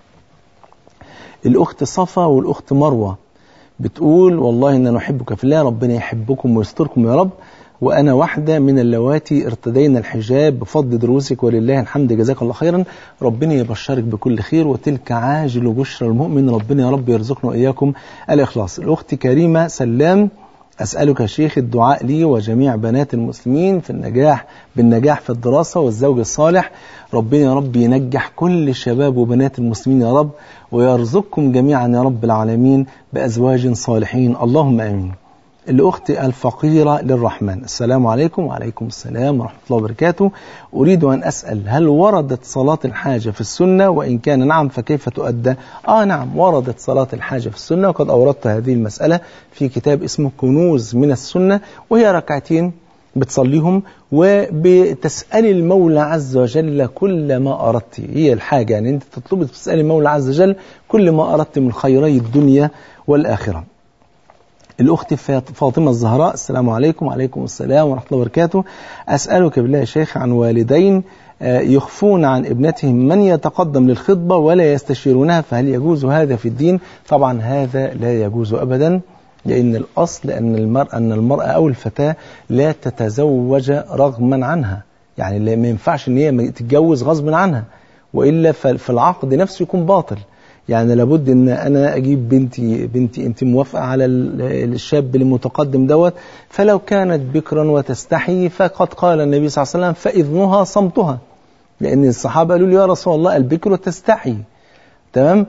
الأخت صفا والأخت مروة بتقول: والله إننا نحبك في الله، ربنا يحبكم ويستركم يا رب، وأنا واحدة من اللواتي ارتدينا الحجاب بفضل دروسك ولله الحمد جزاك الله خيرا، ربنا يبشرك بكل خير وتلك عاجل بشرى المؤمن، ربنا يا رب يرزقنا وإياكم الإخلاص. الأخت كريمة سلام: أسألك يا شيخ الدعاء لي وجميع بنات المسلمين بالنجاح في الدراسة والزوج الصالح، ربنا يا رب ينجح كل شباب وبنات المسلمين يا رب، ويرزقكم جميعا يا رب العالمين بأزواج صالحين، اللهم آمين. الأخت الفقيرة للرحمن: السلام عليكم. وعليكم السلام ورحمة الله وبركاته. أريد أن أسأل: هل وردت صلاة الحاجة في السنة؟ وإن كان نعم فكيف تؤدى؟ نعم، وردت صلاة الحاجة في السنة، وقد أوردت هذه المسألة في كتاب اسمه كنوز من السنة، وهي ركعتين بتصليهم وبتسأل المولى عز وجل كل ما أردت. هي الحاجة يعني أنت تطلب تسأل المولى عز وجل كل ما أردت من خيري الدنيا والآخرة. الأخت فاطمة الزهراء: السلام عليكم. وعليكم السلام ورحمة الله وبركاته. أسألك بالله يا شيخ عن والدين يخفون عن ابنتهم من يتقدم للخطبة ولا يستشيرونها، فهل يجوز هذا في الدين؟ طبعا هذا لا يجوز أبدا، لأن الأصل أن المرأة أو الفتاة لا تتزوج رغما عنها، يعني ما ينفعش أن هي تتجوز غصب عنها، وإلا فالعقد نفسه يكون باطل. يعني لابد ان انا اجيب بنتي انت موافقه على الشاب المتقدم دوت، فلو كانت بكرا وتستحي فقد قال النبي صلى الله عليه وسلم: فاذنها صمتها، لان الصحابه قالوا له: يا رسول الله البكر تستحي، تمام؟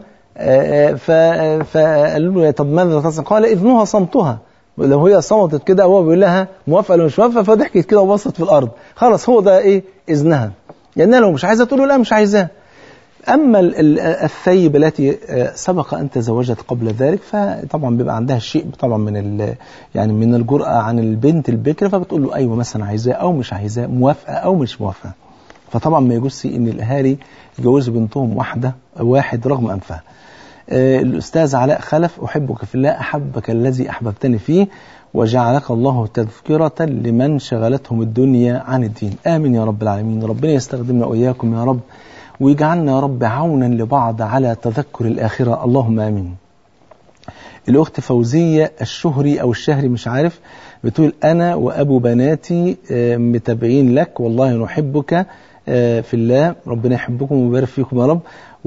فقالوا له: طب ماذا تصنع؟ قال: اذنها صمتها. لو هي صمتت كده وهو بيقول لها موافقه ولا مش موافقه، فضحكت كده وبصت في الارض، خلاص هو ده ايه؟ اذنها. لان لو مش عايزه تقول له لا مش عايزاه. أما الثيب التي سبق أن تزوجت قبل ذلك فطبعا بيبقى عندها شيء طبعا يعني من الجرأة عن البنت البكرة، فبتقول له أيوة مثلا عايزاه أو مش عايزاه، موافقة أو مش موافقة. فطبعا ما يجوزش إن الأهالي يجوزوا بنتهم واحد رغم أنفها. الأستاذ علاء خلف: أحبك في الله، أحبك الذي أحببتني فيه، وجعلك الله تذكرة لمن شغلتهم الدنيا عن الدين. آمين يا رب العالمين. ربنا يستخدمنا وإياكم يا رب، ويجعلنا يا رب عونا لبعض على تذكر الآخرة، اللهم آمين. الأخت فوزية الشهري أو الشهري مش عارف، بتقول: أنا وأبو بناتي متابعين لك، والله نحبك في الله، ربنا يحبكم ويبارك فيكم يا رب،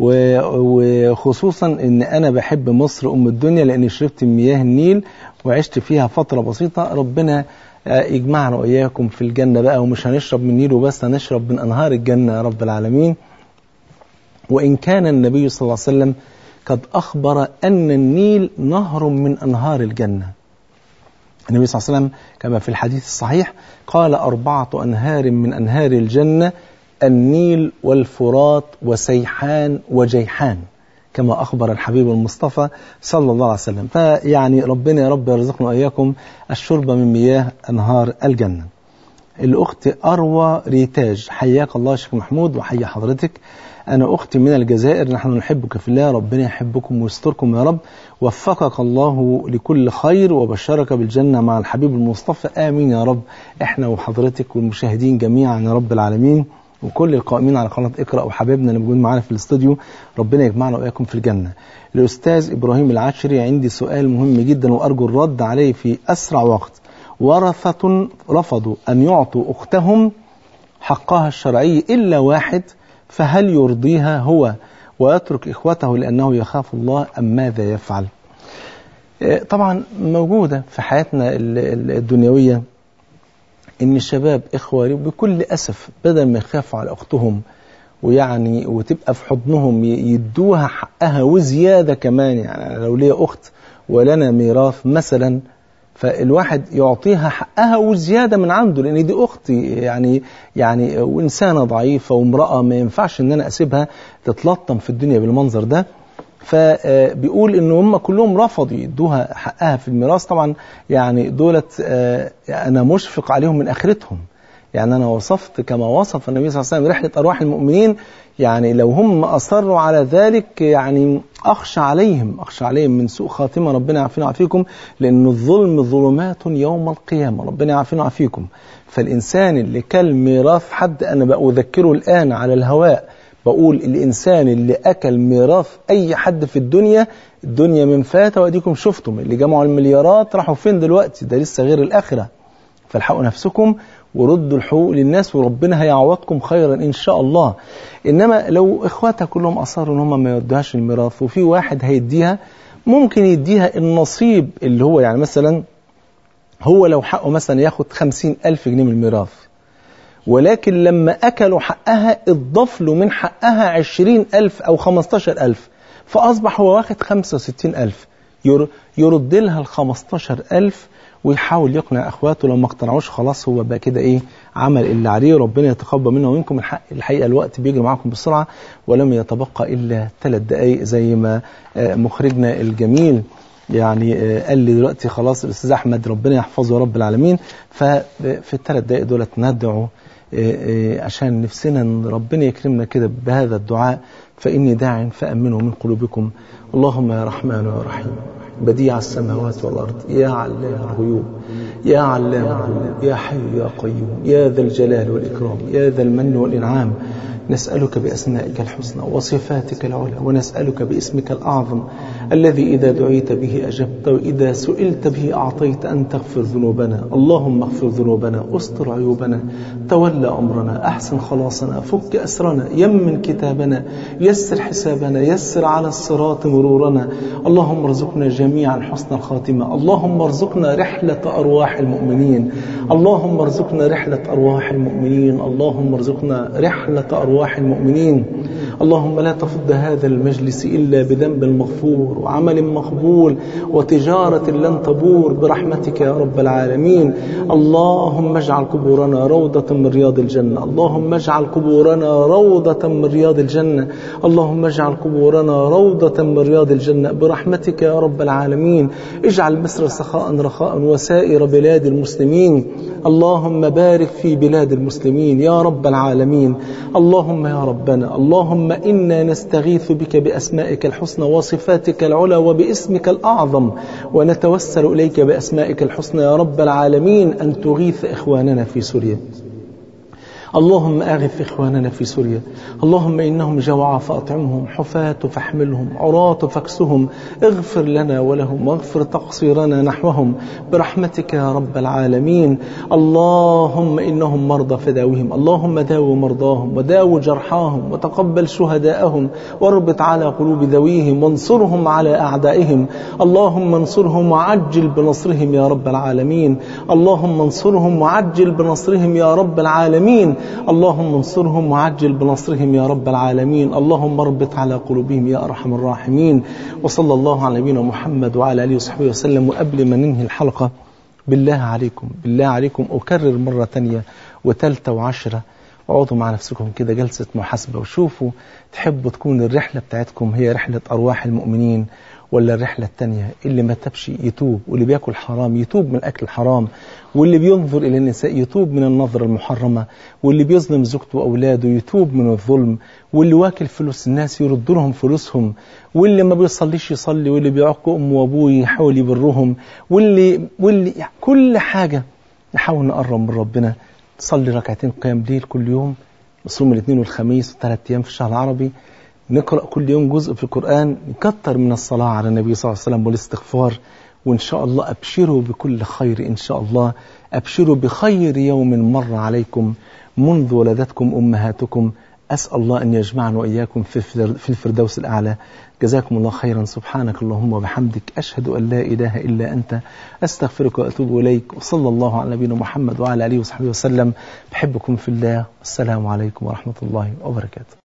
وخصوصا ان انا بحب مصر ام الدنيا لاني شربت مياه النيل وعشت فيها فترة بسيطة، ربنا يجمعنا واياكم في الجنة بقى، ومش هنشرب من النيل وبس، هنشرب من انهار الجنة يا رب العالمين. وان كان النبي صلى الله عليه وسلم قد اخبر ان النيل نهر من انهار الجنة. النبي صلى الله عليه وسلم كما في الحديث الصحيح قال: 4 أنهار من أنهار الجنة، النيل والفرات وسيحان وجيحان، كما أخبر الحبيب المصطفى صلى الله عليه وسلم. فيعني ربنا يا رب يرزقنا وإياكم الشرب من مياه أنهار الجنة. الأخت أروى ريتاج: حياك الله شيخ محمود وحيا حضرتك، أنا أختي من الجزائر، نحن نحبك في الله، ربنا يحبكم ويستركم يا رب، وفقك الله لكل خير وبشرك بالجنة مع الحبيب المصطفى، آمين يا رب، إحنا وحضرتك والمشاهدين جميعا يا رب العالمين، وكل القائمين على قناة اقرأ وحبايبنا اللي موجودين معانا في الاستوديو، ربنا يجمعنا وإياكم في الجنة. الأستاذ إبراهيم العشري: عندي سؤال مهم جدا وأرجو الرد عليه في أسرع وقت. ورثة رفضوا أن يعطوا أختهم حقها الشرعي إلا واحد، فهل يرضيها هو ويترك إخوته لأنه يخاف الله أم ماذا يفعل؟ طبعا موجودة في حياتنا الدنيوية إن الشباب إخواني بكل أسف بدل ما يخافوا على أختهم ويعني وتبقى في حضنهم يدوها حقها وزيادة كمان. يعني لو لي أخت ولنا ميراث مثلا، فالواحد يعطيها حقها وزيادة من عنده، لأن دي أختي يعني وإنسانة ضعيفة وامرأة ما ينفعش إن أنا أسيبها تتلطم في الدنيا بالمنظر ده. فبيقول إن هم كلهم رفضوا يدوها حقها في الميراث. طبعا يعني دولت أنا مشفق عليهم من آخرتهم. يعني أنا وصفت كما وصف النبي صلى الله عليه وسلم رحلة أرواح المؤمنين، يعني لو هم أصروا على ذلك يعني أخشى عليهم من سوء خاتمة، ربنا يعافينا ويعافيكم، لأن الظلم ظلمات يوم القيامة، ربنا يعافينا ويعافيكم. فالإنسان اللي كل ميراث حد، أنا بقى أذكره الآن على الهواء، بقول الإنسان اللي أكل ميراث أي حد في الدنيا من فاتة، وأديكم شفتم اللي جمعوا المليارات راحوا فين دلوقتي، ده لسه غير الآخرة. فالحقوا نفسكم وردوا الحقوق للناس، وربنا هيعوضكم خيرا إن شاء الله. إنما لو إخواتها كلهم أصروا إن هم ما يدوهاش الميراث، وفي واحد هيديها، ممكن يديها النصيب اللي هو يعني مثلا هو لو حقه مثلا ياخد 50,000 جنيه من الميراث، ولكن لما أكلوا حقها اضاف له من حقها 20,000 أو 15,000، فأصبح هو واخد 65,000، يرد لها 15,000 ويحاول يقنع أخواته. لو ما اقتنعوش خلاص هو بقى كده عمل اللي عليه. ربنا يتقبل منا ومنكم. الحقيقة الوقت بيجري معاكم بسرعة، ولم يتبقى إلا 3 دقايق زي ما مخرجنا الجميل يعني قال لي دلوقتي. خلاص الأستاذ أحمد ربنا يحفظه يا رب العالمين. ففي ال3 دقايق دولت ندعو عشان نفسنا ان ربنا يكرمنا كده بهذا الدعاء: فإني داع فأمنوا من قلوبكم. اللهم يا رحمن يا رحيم، بديع السماوات والأرض، يا علام الغيوب، يا علام الغيوب، يا حي يا قيوم، يا ذا الجلال والإكرام، يا ذا المن والإنعام، نسألك بأسمائك الحسنى وصفاتك العلى، ونسألك باسمك الأعظم الذي إذا دعيت به أجبت، وإذا سئلت به أعطيت، أن تغفر ذنوبنا. اللهم اغفر ذنوبنا، استر عيوبنا، تولى أمرنا، أحسن خلاصنا، فك أسرنا، يمن كتابنا، يسر حسابنا، يسر على الصراط مرورنا. اللهم ارزقنا جميعا حسن الخاتمة. اللهم ارزقنا رحلة أرواح المؤمنين. اللهم ارزقنا رحلة أرواح المؤمنين. اللهم ارزقنا رحلة أرواح المؤمنين. اللهم لا تفض هذا المجلس إلا بذنب مغفور وعمل مقبول وتجارة لن تبور برحمتك يا رب العالمين. اللهم اجعل قبورنا روضة من رياض الجنة، اللهم اجعل قبورنا روضة من رياض الجنة، اللهم اجعل قبورنا روضة من رياض الجنة برحمتك يا رب العالمين. اجعل مصر سخاء رخاء وسائر بلاد المسلمين. اللهم بارك في بلاد المسلمين يا رب العالمين. اللهم يا ربنا، اللهم إنا نستغيث بك بأسمائك الحسنى وصفاتك العلى وباسمك الأعظم، ونتوسل إليك بأسمائك الحسنى يا رب العالمين أن تغيث إخواننا في سوريا. اللهم أغث إخواننا في سوريا. اللهم إنهم جوعى فأطعمهم، حفاة فاحملهم، عراة فاكسهم. اغفر لنا ولهم واغفر تقصيرنا نحوهم برحمتك يا رب العالمين. اللهم إنهم مرضى فداوهم، اللهم داو مرضاهم وداو جرحاهم وتقبل شهداءهم واربط على قلوب ذويهم وانصرهم على أعدائهم. اللهم انصرهم وعجل بنصرهم يا رب العالمين. اللهم انصرهم وعجل بنصرهم يا رب العالمين. اللهم انصرهم وعجل بنصرهم يا رب العالمين. اللهم اربط على قلوبهم يا أرحم الراحمين. وصلى الله على نبينا محمد وعلى آله وصحبه وسلم. وقبل ما ننهي الحلقة، بالله عليكم أكرر مرة تانية وثالثة وعشرة، اقعدوا مع نفسكم كده جلسة محاسبة وشوفوا تحبوا تكون الرحلة بتاعتكم هي رحلة أرواح المؤمنين ولا الرحلة التانية اللي ما تبشي يتوب، واللي بياكل حرام يتوب من أكل الحرام، واللي بينظر إلى النساء يتوب من النظر المحرمة، واللي بيظلم زوجته وأولاده يتوب من الظلم، واللي واكل فلوس الناس يرد لهم فلوسهم، واللي ما بيصليش يصلي، واللي بيعق أمه وأبوه يحاول يبرهم، واللي كل حاجة نحاول نقرب من ربنا. تصلي ركعتين قيام ليل كل يوم، نصوم الاثنين والخميس و3 أيام في الشهر العربي، نقرأ كل يوم جزء في القرآن، نكتر من الصلاة على النبي صلى الله عليه وسلم والاستغفار. وإن شاء الله أبشروا بكل خير، إن شاء الله أبشروا بخير يوم مر عليكم منذ ولدتكم أمهاتكم. أسأل الله أن يجمعنا وإياكم في الفردوس الأعلى. جزاكم الله خيرا. سبحانك اللهم وبحمدك، أشهد أن لا إله إلا أنت، أستغفرك وأتوب إليك. وصلى الله على نبينا محمد وعلى آله وصحبه وسلم. بحبكم في الله. والسلام عليكم ورحمة الله وبركاته.